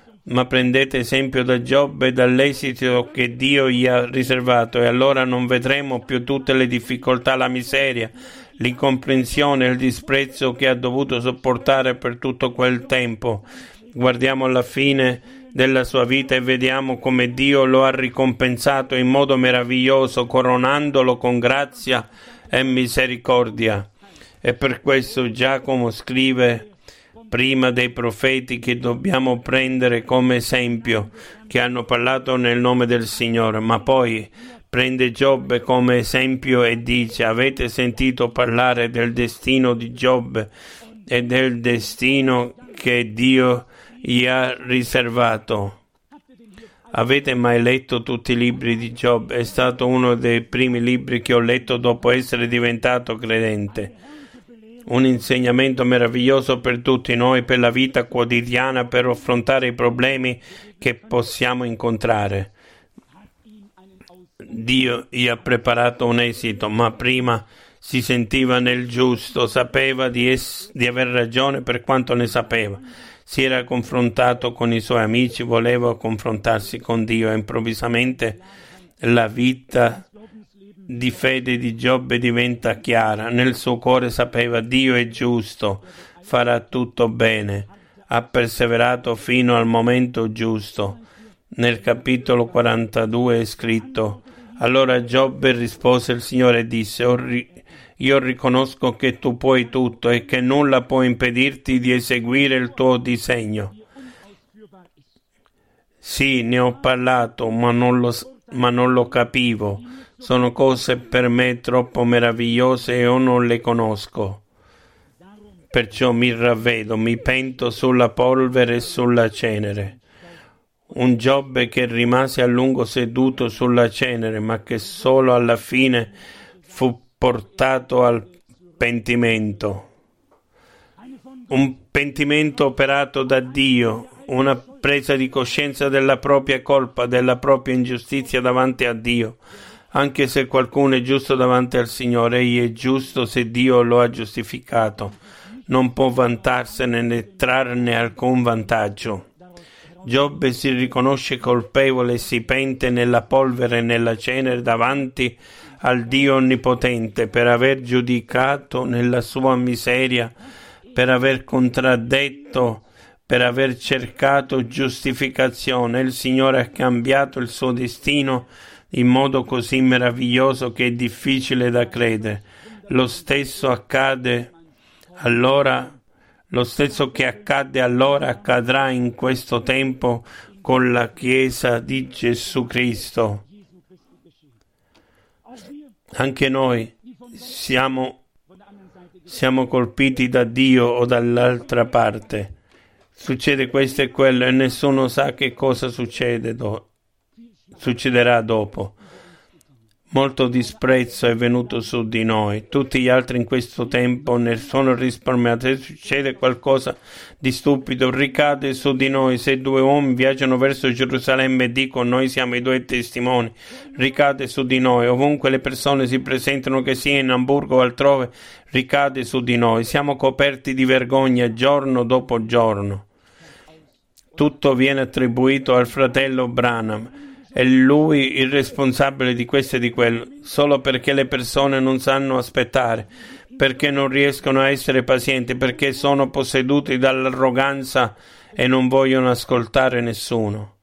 da Giobbe e dall'esito che Dio gli ha riservato, e allora non vedremo più tutte le difficoltà, la miseria, l'incomprensione e il disprezzo che ha dovuto sopportare per tutto quel tempo. Guardiamo alla fine della sua vita e vediamo come Dio lo ha ricompensato in modo meraviglioso, coronandolo con grazia e misericordia. E per questo Giacomo scrive prima dei profeti che dobbiamo prendere come esempio, che hanno parlato nel nome del Signore, ma poi prende Giobbe come esempio e dice: avete sentito parlare del destino di Giobbe e del destino che Dio gli ha riservato. Avete mai letto tutti i libri di Giobbe? È stato uno dei primi libri che ho letto dopo essere diventato credente. Un insegnamento meraviglioso per tutti noi, per la vita quotidiana, per affrontare i problemi che possiamo incontrare. Dio gli ha preparato un esito, ma prima si sentiva nel giusto, sapeva di aver ragione per quanto ne sapeva. Si era confrontato con i suoi amici, voleva confrontarsi con Dio e improvvisamente la vita di fede di Giobbe diventa chiara. Nel suo cuore sapeva: Dio è giusto, farà tutto bene. Ha perseverato fino al momento giusto. Nel capitolo 42 è scritto: allora Giobbe rispose al Signore e disse: io riconosco che tu puoi tutto e che nulla può impedirti di eseguire il tuo disegno. Sì, ne ho parlato, ma non lo capivo. Sono cose per me troppo meravigliose e io non le conosco. Perciò mi ravvedo, mi pento sulla polvere e sulla cenere. Un Giobbe che rimase a lungo seduto sulla cenere, ma che solo alla fine fu portato al pentimento. Un pentimento operato da Dio, una presa di coscienza della propria colpa, della propria ingiustizia davanti a Dio. Anche se qualcuno è giusto davanti al Signore, egli è giusto se Dio lo ha giustificato. Non può vantarsene né trarne alcun vantaggio. Giobbe si riconosce colpevole e si pente nella polvere e nella cenere davanti al Dio Onnipotente per aver giudicato nella sua miseria, per aver contraddetto, per aver cercato giustificazione. Il Signore ha cambiato il suo destino in modo così meraviglioso che è difficile da credere. Lo stesso che accadde allora accadrà in questo tempo con la Chiesa di Gesù Cristo. Anche noi siamo colpiti da Dio o dall'altra parte. Succede questo e quello e nessuno sa che cosa succederà dopo. Molto disprezzo è venuto su di noi. Tutti gli altri in questo tempo ne sono risparmiati. Se succede qualcosa di stupido, ricade su di noi. Se 2 uomini viaggiano verso Gerusalemme e dicono noi siamo i 2 testimoni, ricade su di noi. Ovunque le persone si presentano, che sia in Amburgo o altrove, ricade su di noi. Siamo coperti di vergogna giorno dopo giorno. Tutto viene attribuito al fratello Branham. È lui il responsabile di questo e di quello, solo perché le persone non sanno aspettare, perché non riescono a essere pazienti, perché sono posseduti dall'arroganza e non vogliono ascoltare nessuno.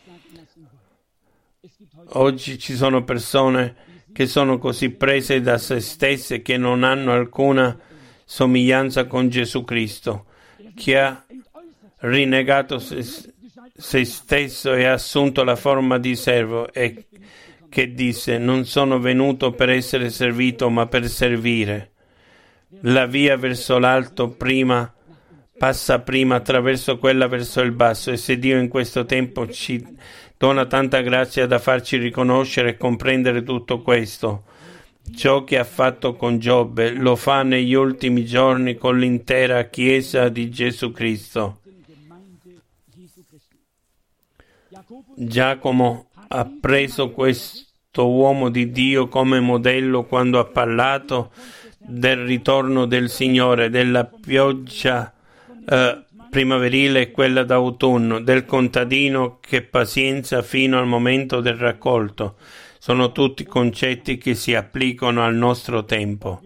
Oggi ci sono persone che sono così prese da se stesse che non hanno alcuna somiglianza con Gesù Cristo, che ha rinnegato se stesso e ha assunto la forma di servo e che disse non sono venuto per essere servito ma per servire. La via verso l'alto passa prima attraverso quella verso il basso, e se Dio in questo tempo ci dona tanta grazia da farci riconoscere e comprendere tutto questo, ciò che ha fatto con Giobbe lo fa negli ultimi giorni con l'intera Chiesa di Gesù Cristo. Giacomo ha preso questo uomo di Dio come modello quando ha parlato del ritorno del Signore, della pioggia primaverile e quella d'autunno, del contadino che pazienza fino al momento del raccolto. Sono tutti concetti che si applicano al nostro tempo.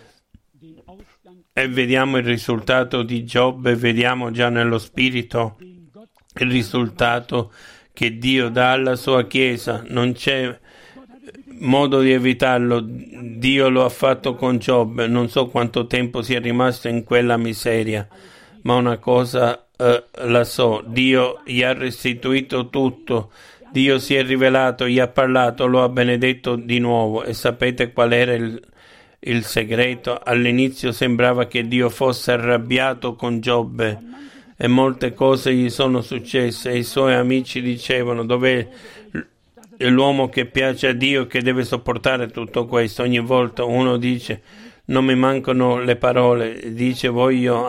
E vediamo il risultato di Giobbe, vediamo già nello spirito il risultato che Dio dà alla sua Chiesa. Non c'è modo di evitarlo. Dio lo ha fatto con Giobbe. Non so quanto tempo sia rimasto in quella miseria, ma una cosa la so: Dio gli ha restituito tutto. Dio si è rivelato, gli ha parlato, lo ha benedetto di nuovo. E sapete qual era il segreto? All'inizio sembrava che Dio fosse arrabbiato con Giobbe e molte cose gli sono successe, e i suoi amici dicevano: dov'è l'uomo che piace a Dio, che deve sopportare tutto questo? Ogni volta uno dice: non mi mancano le parole, dice voglio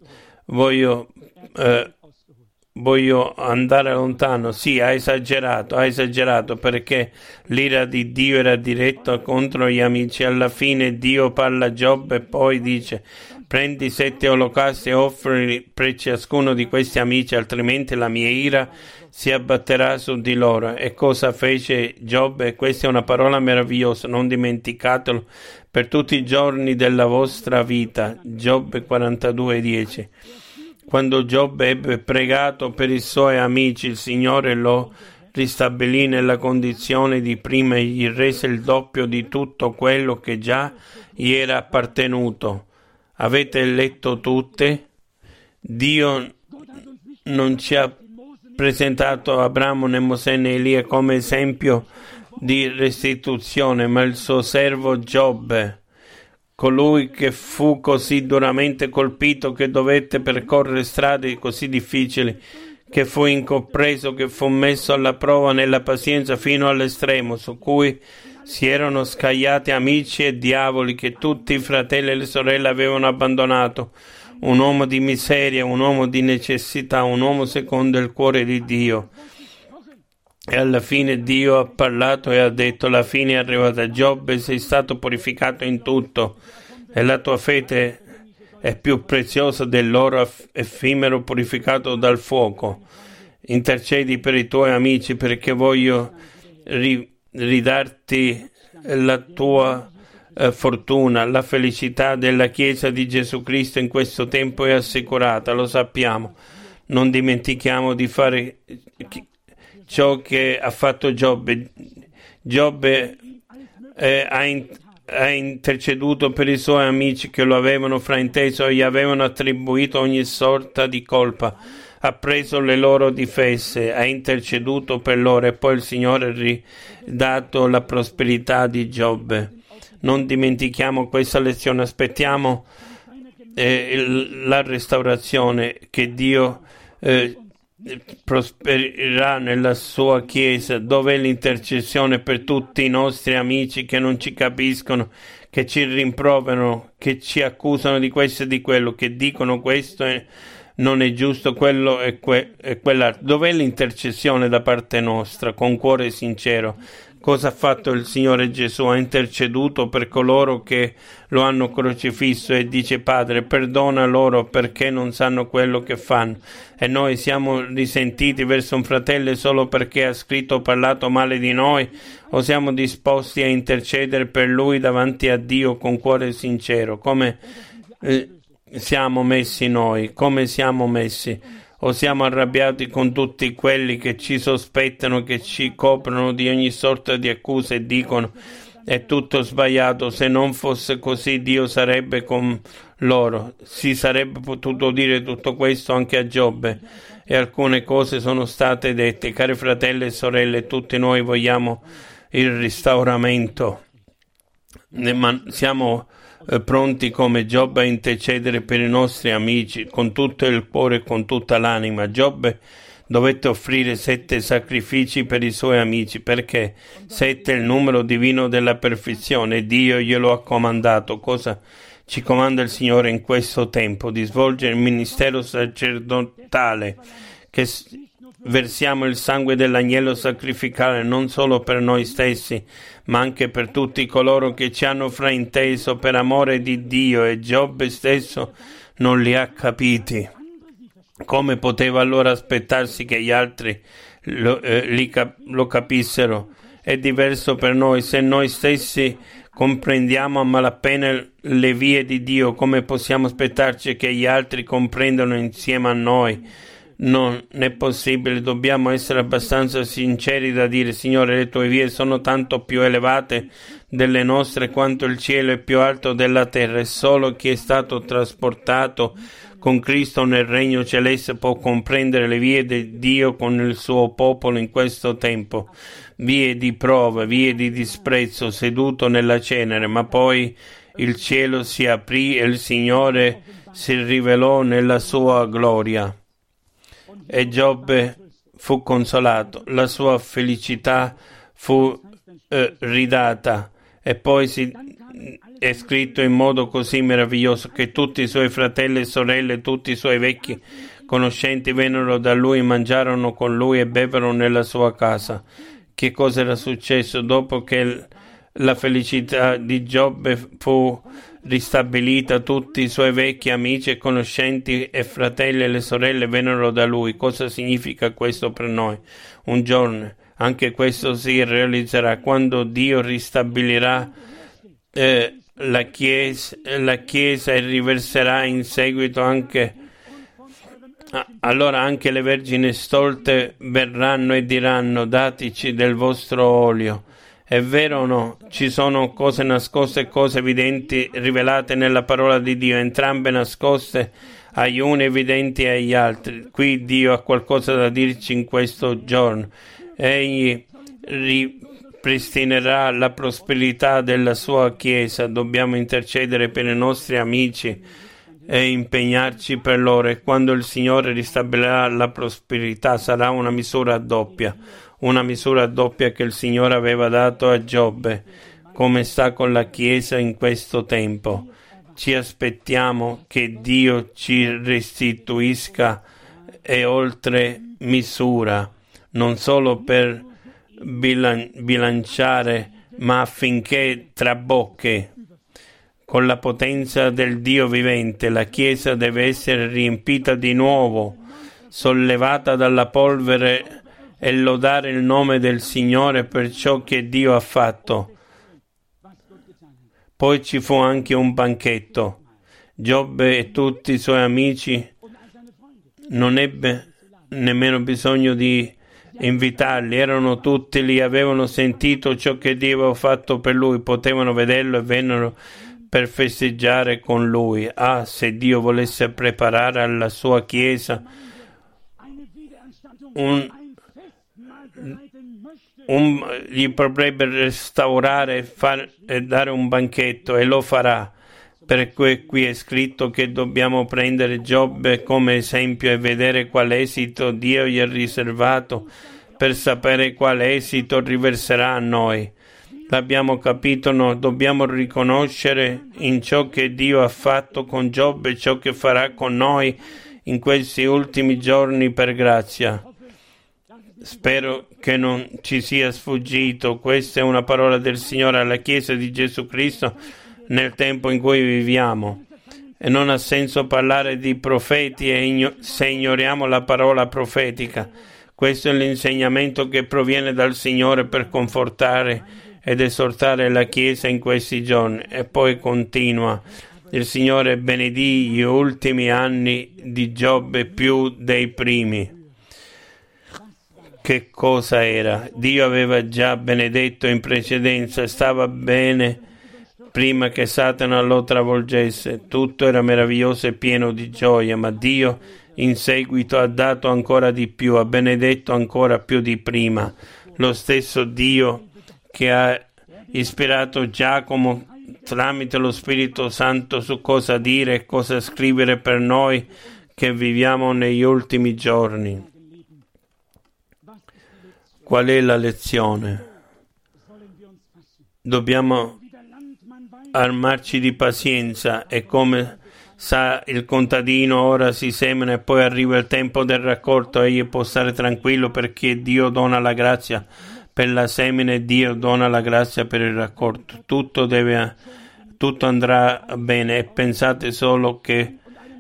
andare lontano. Sì, ha esagerato, perché l'ira di Dio era diretta contro gli amici. Alla fine Dio parla a Giobbe e poi dice: prendi 7 olocausti e offrili per ciascuno di questi amici, altrimenti la mia ira si abbatterà su di loro. E cosa fece Giobbe? Questa è una parola meravigliosa, non dimenticatelo per tutti i giorni della vostra vita. Giobbe 42:10. Quando Giobbe ebbe pregato per i suoi amici, il Signore lo ristabilì nella condizione di prima e gli rese il doppio di tutto quello che già gli era appartenuto. Avete letto tutte? Dio non ci ha presentato Abramo né Mosè né Elia come esempio di restituzione, ma il suo servo Giobbe, colui che fu così duramente colpito che dovette percorrere strade così difficili, che fu incompreso, che fu messo alla prova nella pazienza fino all'estremo, su cui si erano scagliati amici e diavoli, che tutti i fratelli e le sorelle avevano abbandonato. un uomo di miseria, un uomo di necessità, un uomo secondo il cuore di Dio. E alla fine Dio ha parlato e ha detto: la fine è arrivata. Giobbe, sei stato purificato in tutto e la tua fede è più preziosa dell'oro effimero purificato dal fuoco. Intercedi per i tuoi amici, perché voglio ridarti la tua fortuna. La felicità della Chiesa di Gesù Cristo in questo tempo è assicurata, lo sappiamo. Non dimentichiamo di fare ciò che ha fatto Giobbe. Giobbe ha interceduto per i suoi amici che lo avevano frainteso e gli avevano attribuito ogni sorta di colpa. Ha preso le loro difese, ha interceduto per loro, e poi il Signore ha ridato la prosperità di Giobbe. Non dimentichiamo questa lezione, aspettiamo la restaurazione, che Dio prospererà nella sua Chiesa, dove è l'intercessione per tutti i nostri amici che non ci capiscono, che ci rimproverano, che ci accusano di questo e di quello, che dicono questo non è giusto, quello e quell'altro. Dov'è l'intercessione da parte nostra, con cuore sincero? Cosa ha fatto il Signore Gesù? Ha interceduto per coloro che lo hanno crocifisso e dice: Padre, perdona loro perché non sanno quello che fanno. E noi siamo risentiti verso un fratello solo perché ha scritto o parlato male di noi, o siamo disposti a intercedere per lui davanti a Dio con cuore sincero? Come siamo messi noi? Come siamo messi? O siamo arrabbiati con tutti quelli che ci sospettano, che ci coprono di ogni sorta di accuse e dicono: è tutto sbagliato, se non fosse così Dio sarebbe con loro. Si sarebbe potuto dire tutto questo anche a Giobbe, e alcune cose sono state dette. Cari fratelli e sorelle, tutti noi vogliamo il ristauramento, ma siamo pronti come Giobbe a intercedere per i nostri amici con tutto il cuore e con tutta l'anima. Giobbe dovette offrire 7 sacrifici per i suoi amici, perché 7 è il numero divino della perfezione. Dio glielo ha comandato. Cosa ci comanda il Signore in questo tempo? Di svolgere il ministero sacerdotale, che versiamo il sangue dell'agnello sacrificale non solo per noi stessi, ma anche per tutti coloro che ci hanno frainteso per amore di Dio, e Giobbe stesso non li ha capiti. Come poteva allora aspettarsi che gli altri lo capissero? È diverso per noi. Se noi stessi comprendiamo a malapena le vie di Dio, come possiamo aspettarci che gli altri comprendano insieme a noi? Non è possibile. Dobbiamo essere abbastanza sinceri da dire: Signore, le tue vie sono tanto più elevate delle nostre quanto il cielo è più alto della terra, e solo chi è stato trasportato con Cristo nel regno celeste può comprendere le vie di Dio con il suo popolo in questo tempo. Vie di prova, vie di disprezzo, seduto nella cenere, ma poi il cielo si aprì e il Signore si rivelò nella sua gloria. E Giobbe fu consolato, la sua felicità fu ridata, e poi è scritto in modo così meraviglioso che tutti i suoi fratelli e sorelle, tutti i suoi vecchi conoscenti vennero da lui, mangiarono con lui e bevvero nella sua casa. Che cosa era successo dopo che la felicità di Giobbe fu ristabilita? Tutti i suoi vecchi amici e conoscenti e fratelli e le sorelle vennero da lui. Cosa significa questo per noi? Un giorno anche questo si realizzerà, quando Dio ristabilirà la Chiesa e riverserà in seguito anche. Allora anche le vergini stolte verranno e diranno: dateci del vostro olio. È vero o no? Ci sono cose nascoste e cose evidenti rivelate nella parola di Dio, entrambe nascoste agli uni, evidenti agli altri. Qui Dio ha qualcosa da dirci in questo giorno. Egli ripristinerà la prosperità della sua Chiesa. Dobbiamo intercedere per i nostri amici e impegnarci per loro, e quando il Signore ristabilirà la prosperità sarà una misura doppia che il Signore aveva dato a Giobbe, come sta con la Chiesa in questo tempo. ci aspettiamo che Dio ci restituisca e oltre misura, non solo per bilanciare, ma affinché trabocchi. Con la potenza del Dio vivente, la Chiesa deve essere riempita di nuovo, sollevata dalla polvere e lodare il nome del Signore per ciò che Dio ha fatto. Poi ci fu anche un banchetto. Giobbe e tutti i suoi amici non ebbe nemmeno bisogno di invitarli, erano tutti lì, avevano sentito ciò che Dio aveva fatto per lui, potevano vederlo e vennero per festeggiare con lui. Ah, se Dio volesse preparare alla sua Chiesa gli potrebbe restaurare e dare un banchetto, e lo farà. Per cui qui è scritto che dobbiamo prendere Giobbe come esempio e vedere quale esito Dio gli ha riservato, per sapere quale esito riverserà a noi. L'abbiamo capito, no? Dobbiamo riconoscere in ciò che Dio ha fatto con Giobbe ciò che farà con noi in questi ultimi giorni per grazia. Spero che non ci sia sfuggito. Questa è una parola del Signore alla Chiesa di Gesù Cristo nel tempo in cui viviamo. E non ha senso parlare di profeti se ignoriamo la parola profetica. Questo è l'insegnamento che proviene dal Signore per confortare ed esortare la Chiesa in questi giorni. E poi continua: il Signore benedì gli ultimi anni di Giobbe più dei primi. Che cosa era? Dio aveva già benedetto in precedenza, stava bene prima che Satana lo travolgesse. Tutto era meraviglioso e pieno di gioia, ma Dio in seguito ha dato ancora di più, ha benedetto ancora più di prima. Lo stesso Dio che ha ispirato Giacomo tramite lo Spirito Santo su cosa dire e cosa scrivere per noi che viviamo negli ultimi giorni. Qual è la lezione? Dobbiamo armarci di pazienza, e come sa il contadino, ora si semina e poi arriva il tempo del raccolto. Egli può stare tranquillo perché Dio dona la grazia per la semina e Dio dona la grazia per il raccolto. Tutto andrà bene, e pensate solo che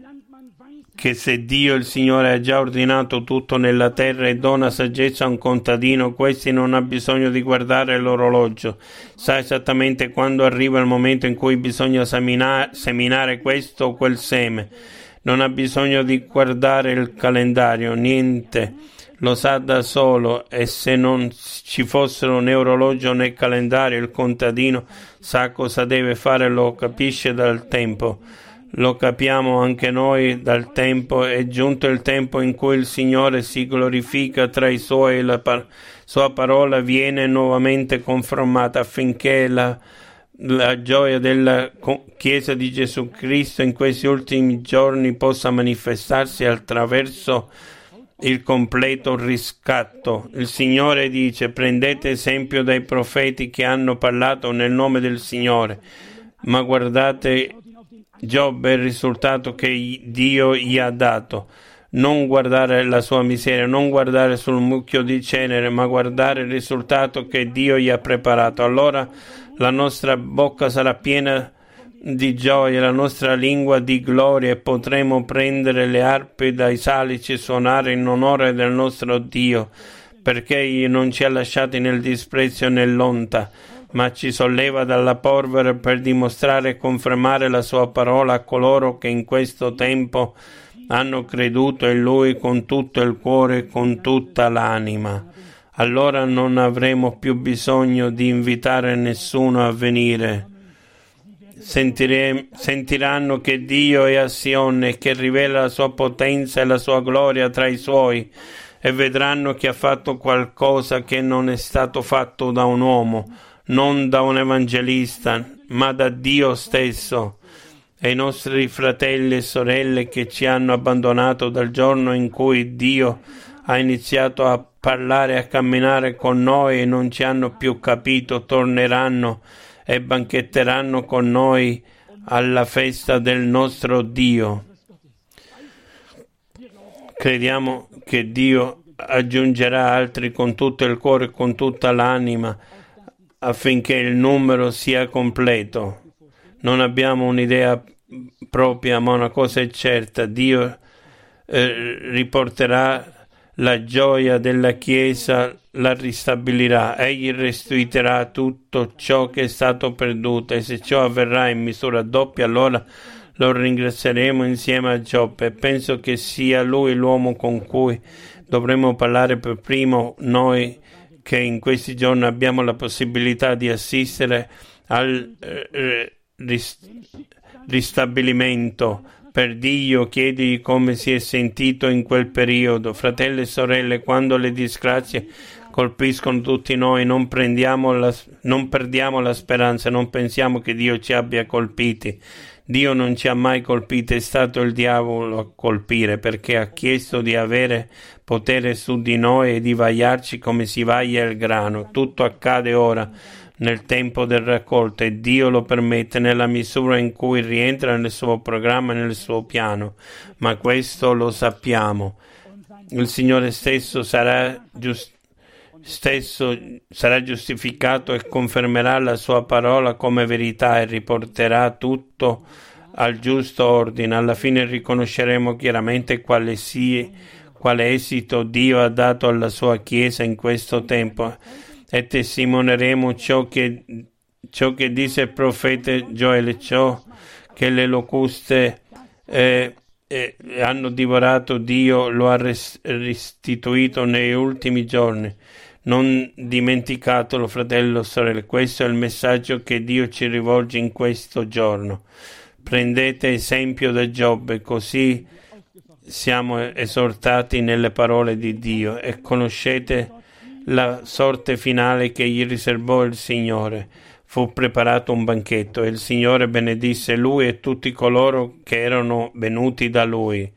se Dio il Signore ha già ordinato tutto nella terra e dona saggezza a un contadino, questi non ha bisogno di guardare l'orologio, sa esattamente quando arriva il momento in cui bisogna seminare questo o quel seme, non ha bisogno di guardare il calendario, niente, lo sa da solo. E se non ci fossero né orologio né calendario, il contadino sa cosa deve fare, lo capisce dal tempo. Lo capiamo anche noi dal tempo. È giunto il tempo in cui il Signore si glorifica tra i suoi e la sua parola viene nuovamente confermata, affinché la gioia della Chiesa di Gesù Cristo in questi ultimi giorni possa manifestarsi attraverso il completo riscatto. Il Signore dice: prendete esempio dai profeti che hanno parlato nel nome del Signore. Ma guardate Giobbe, il risultato che Dio gli ha dato. Non guardare la sua miseria, non guardare sul mucchio di cenere, ma guardare il risultato che Dio gli ha preparato. Allora la nostra bocca sarà piena di gioia, la nostra lingua di gloria, e potremo prendere le arpe dai salici e suonare in onore del nostro Dio, perché Egli non ci ha lasciati nel disprezzo e nell'onta, ma ci solleva dalla polvere per dimostrare e confermare la sua parola a coloro che in questo tempo hanno creduto in Lui con tutto il cuore e con tutta l'anima. Allora non avremo più bisogno di invitare nessuno a venire. Sentiranno che Dio è a Sione e che rivela la sua potenza e la sua gloria tra i suoi, e vedranno che ha fatto qualcosa che non è stato fatto da un uomo, non da un evangelista, ma da Dio stesso. E i nostri fratelli e sorelle che ci hanno abbandonato dal giorno in cui Dio ha iniziato a parlare e a camminare con noi e non ci hanno più capito, torneranno e banchetteranno con noi alla festa del nostro Dio. Crediamo che Dio aggiungerà altri con tutto il cuore e con tutta l'anima affinché il numero sia completo. Non abbiamo un'idea propria, ma una cosa è certa: Dio riporterà la gioia della Chiesa, la ristabilirà. Egli restituirà tutto ciò che è stato perduto, e se ciò avverrà in misura doppia, allora lo ringrazieremo insieme a Giobbe. E penso che sia lui l'uomo con cui dovremmo parlare per primo, noi che in questi giorni abbiamo la possibilità di assistere al ristabilimento. Per Dio, chiedigli come si è sentito in quel periodo. Fratelli e sorelle, quando le disgrazie colpiscono tutti noi, non perdiamo la speranza, non pensiamo che Dio ci abbia colpiti. Dio non ci ha mai colpiti, è stato il diavolo a colpire, perché ha chiesto di avere potere su di noi e di vagliarci come si vaglia il grano. Tutto accade ora, nel tempo del raccolto, e Dio lo permette nella misura in cui rientra nel suo programma e nel suo piano. Ma questo lo sappiamo. Il Signore stesso sarà giustificato e confermerà la sua parola come verità e riporterà tutto al giusto ordine. Alla fine riconosceremo chiaramente quale esito Dio ha dato alla sua Chiesa in questo tempo, e testimoneremo ciò che disse il profeta Gioele, ciò che le locuste hanno divorato. Dio lo ha restituito negli ultimi giorni. Non dimenticatelo, fratello e sorelle, questo è il messaggio che Dio ci rivolge in questo giorno. Prendete esempio da Giobbe, così siamo esortati nelle parole di Dio, e conoscete la sorte finale che gli riservò il Signore. Fu preparato un banchetto e il Signore benedisse lui e tutti coloro che erano venuti da lui.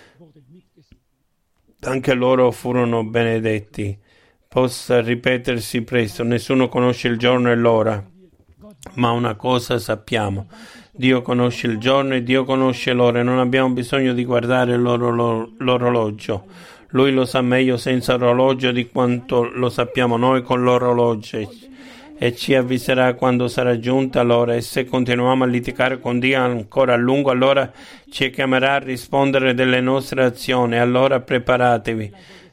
Anche loro furono benedetti. Possa ripetersi presto. Nessuno conosce il giorno e l'ora, ma una cosa sappiamo: Dio conosce il giorno e Dio conosce l'ora, e non abbiamo bisogno di guardare l'orologio. Lui lo sa meglio senza orologio di quanto lo sappiamo noi con l'orologio, e ci avviserà quando sarà giunta l'ora. E se continuiamo a litigare con Dio ancora a lungo, allora ci chiamerà a rispondere delle nostre azioni. Allora preparatevi.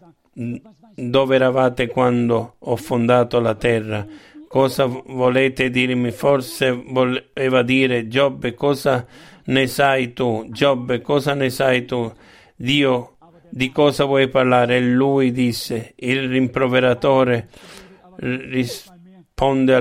Dove eravate quando ho fondato la terra? Cosa volete dirmi? Forse voleva dire: Giobbe, cosa ne sai tu? Giobbe, cosa ne sai tu? Dio, di cosa vuoi parlare? E lui disse: il rimproveratore risponde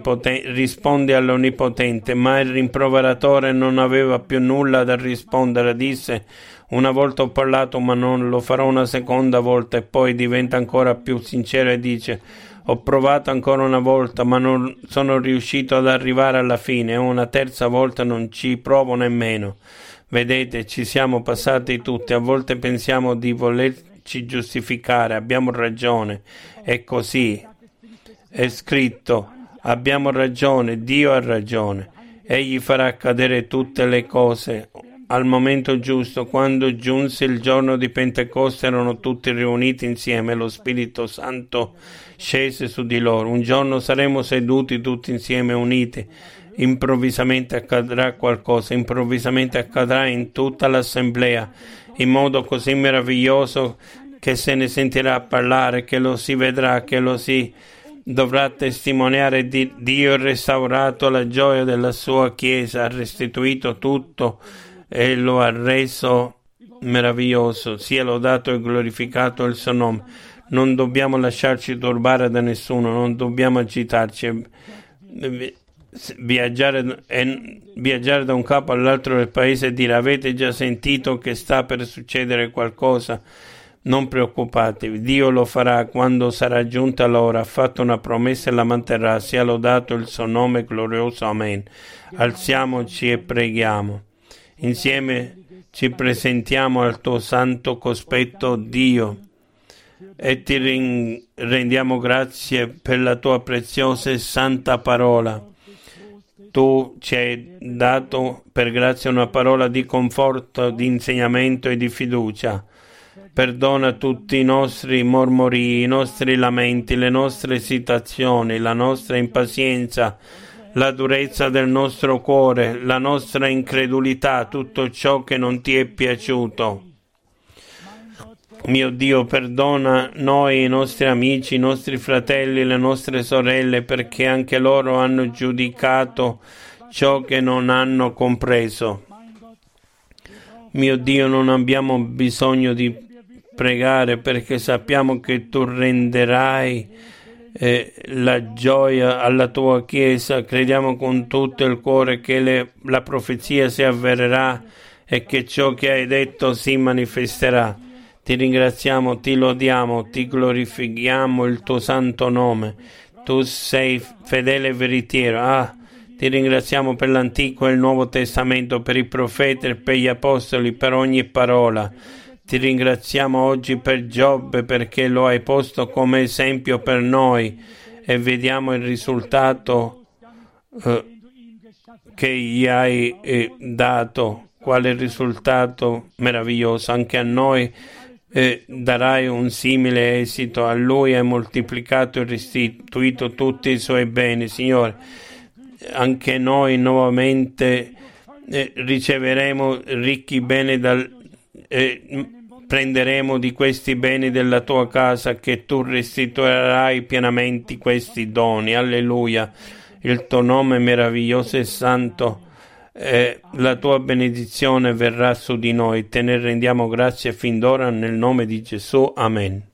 all'Onnipotente, ma il rimproveratore non aveva più nulla da rispondere. Disse: una volta ho parlato, ma non lo farò una seconda volta. E poi diventa ancora più sincero e dice: ho provato ancora una volta, ma non sono riuscito ad arrivare alla fine, e una terza volta non ci provo nemmeno. Vedete, ci siamo passati tutti. A volte pensiamo di volerci giustificare. Abbiamo ragione. È così. È scritto: abbiamo ragione, Dio ha ragione. Egli farà accadere tutte le cose al momento giusto. Quando giunse il giorno di Pentecoste erano tutti riuniti insieme, lo Spirito Santo scese su di loro. Un giorno saremo seduti tutti insieme, uniti. Improvvisamente accadrà qualcosa, improvvisamente accadrà in tutta l'assemblea, in modo così meraviglioso che se ne sentirà parlare, che lo si vedrà, che lo si dovrà testimoniare. Dio ha restaurato la gioia della sua Chiesa, ha restituito tutto e lo ha reso meraviglioso. Sia lodato e glorificato il suo nome. Non dobbiamo lasciarci turbare da nessuno, non dobbiamo agitarci. Viaggiare da un capo all'altro del paese e dire: avete già sentito che sta per succedere qualcosa? Non preoccupatevi, Dio lo farà quando sarà giunta l'ora. Ha fatto una promessa e la manterrà. Sia lodato il suo nome glorioso. Amen. Alziamoci e preghiamo. Insieme ci presentiamo al tuo santo cospetto, Dio, e ti rendiamo grazie per la tua preziosa e santa parola. tu ci hai dato per grazia una parola di conforto, di insegnamento e di fiducia. Perdona tutti i nostri mormorii, i nostri lamenti, le nostre esitazioni, la nostra impazienza, la durezza del nostro cuore, la nostra incredulità, tutto ciò che non ti è piaciuto. Mio Dio, perdona noi, i nostri amici, i nostri fratelli, le nostre sorelle, perché anche loro hanno giudicato ciò che non hanno compreso. Mio Dio, non abbiamo bisogno di pregare perché sappiamo che tu renderai la gioia alla tua Chiesa. Crediamo con tutto il cuore che la profezia si avvererà e che ciò che hai detto si manifesterà. Ti ringraziamo, ti lodiamo, ti glorifichiamo il tuo santo nome. Tu sei fedele e veritiero. Ti ringraziamo per l'Antico e il Nuovo Testamento, per i profeti e per gli apostoli, per ogni parola. Ti ringraziamo oggi per Giobbe perché lo hai posto come esempio per noi e vediamo il risultato che gli hai dato. Quale risultato meraviglioso. Anche a noi darai un simile esito. A lui hai moltiplicato e restituito tutti i suoi beni, Signore. Anche noi nuovamente riceveremo ricchi beni prenderemo di questi beni della tua casa, che tu restituirai pienamente questi doni. Alleluia. Il tuo nome meraviglioso e santo, la tua benedizione verrà su di noi. Te ne rendiamo grazie fin d'ora nel nome di Gesù. Amen.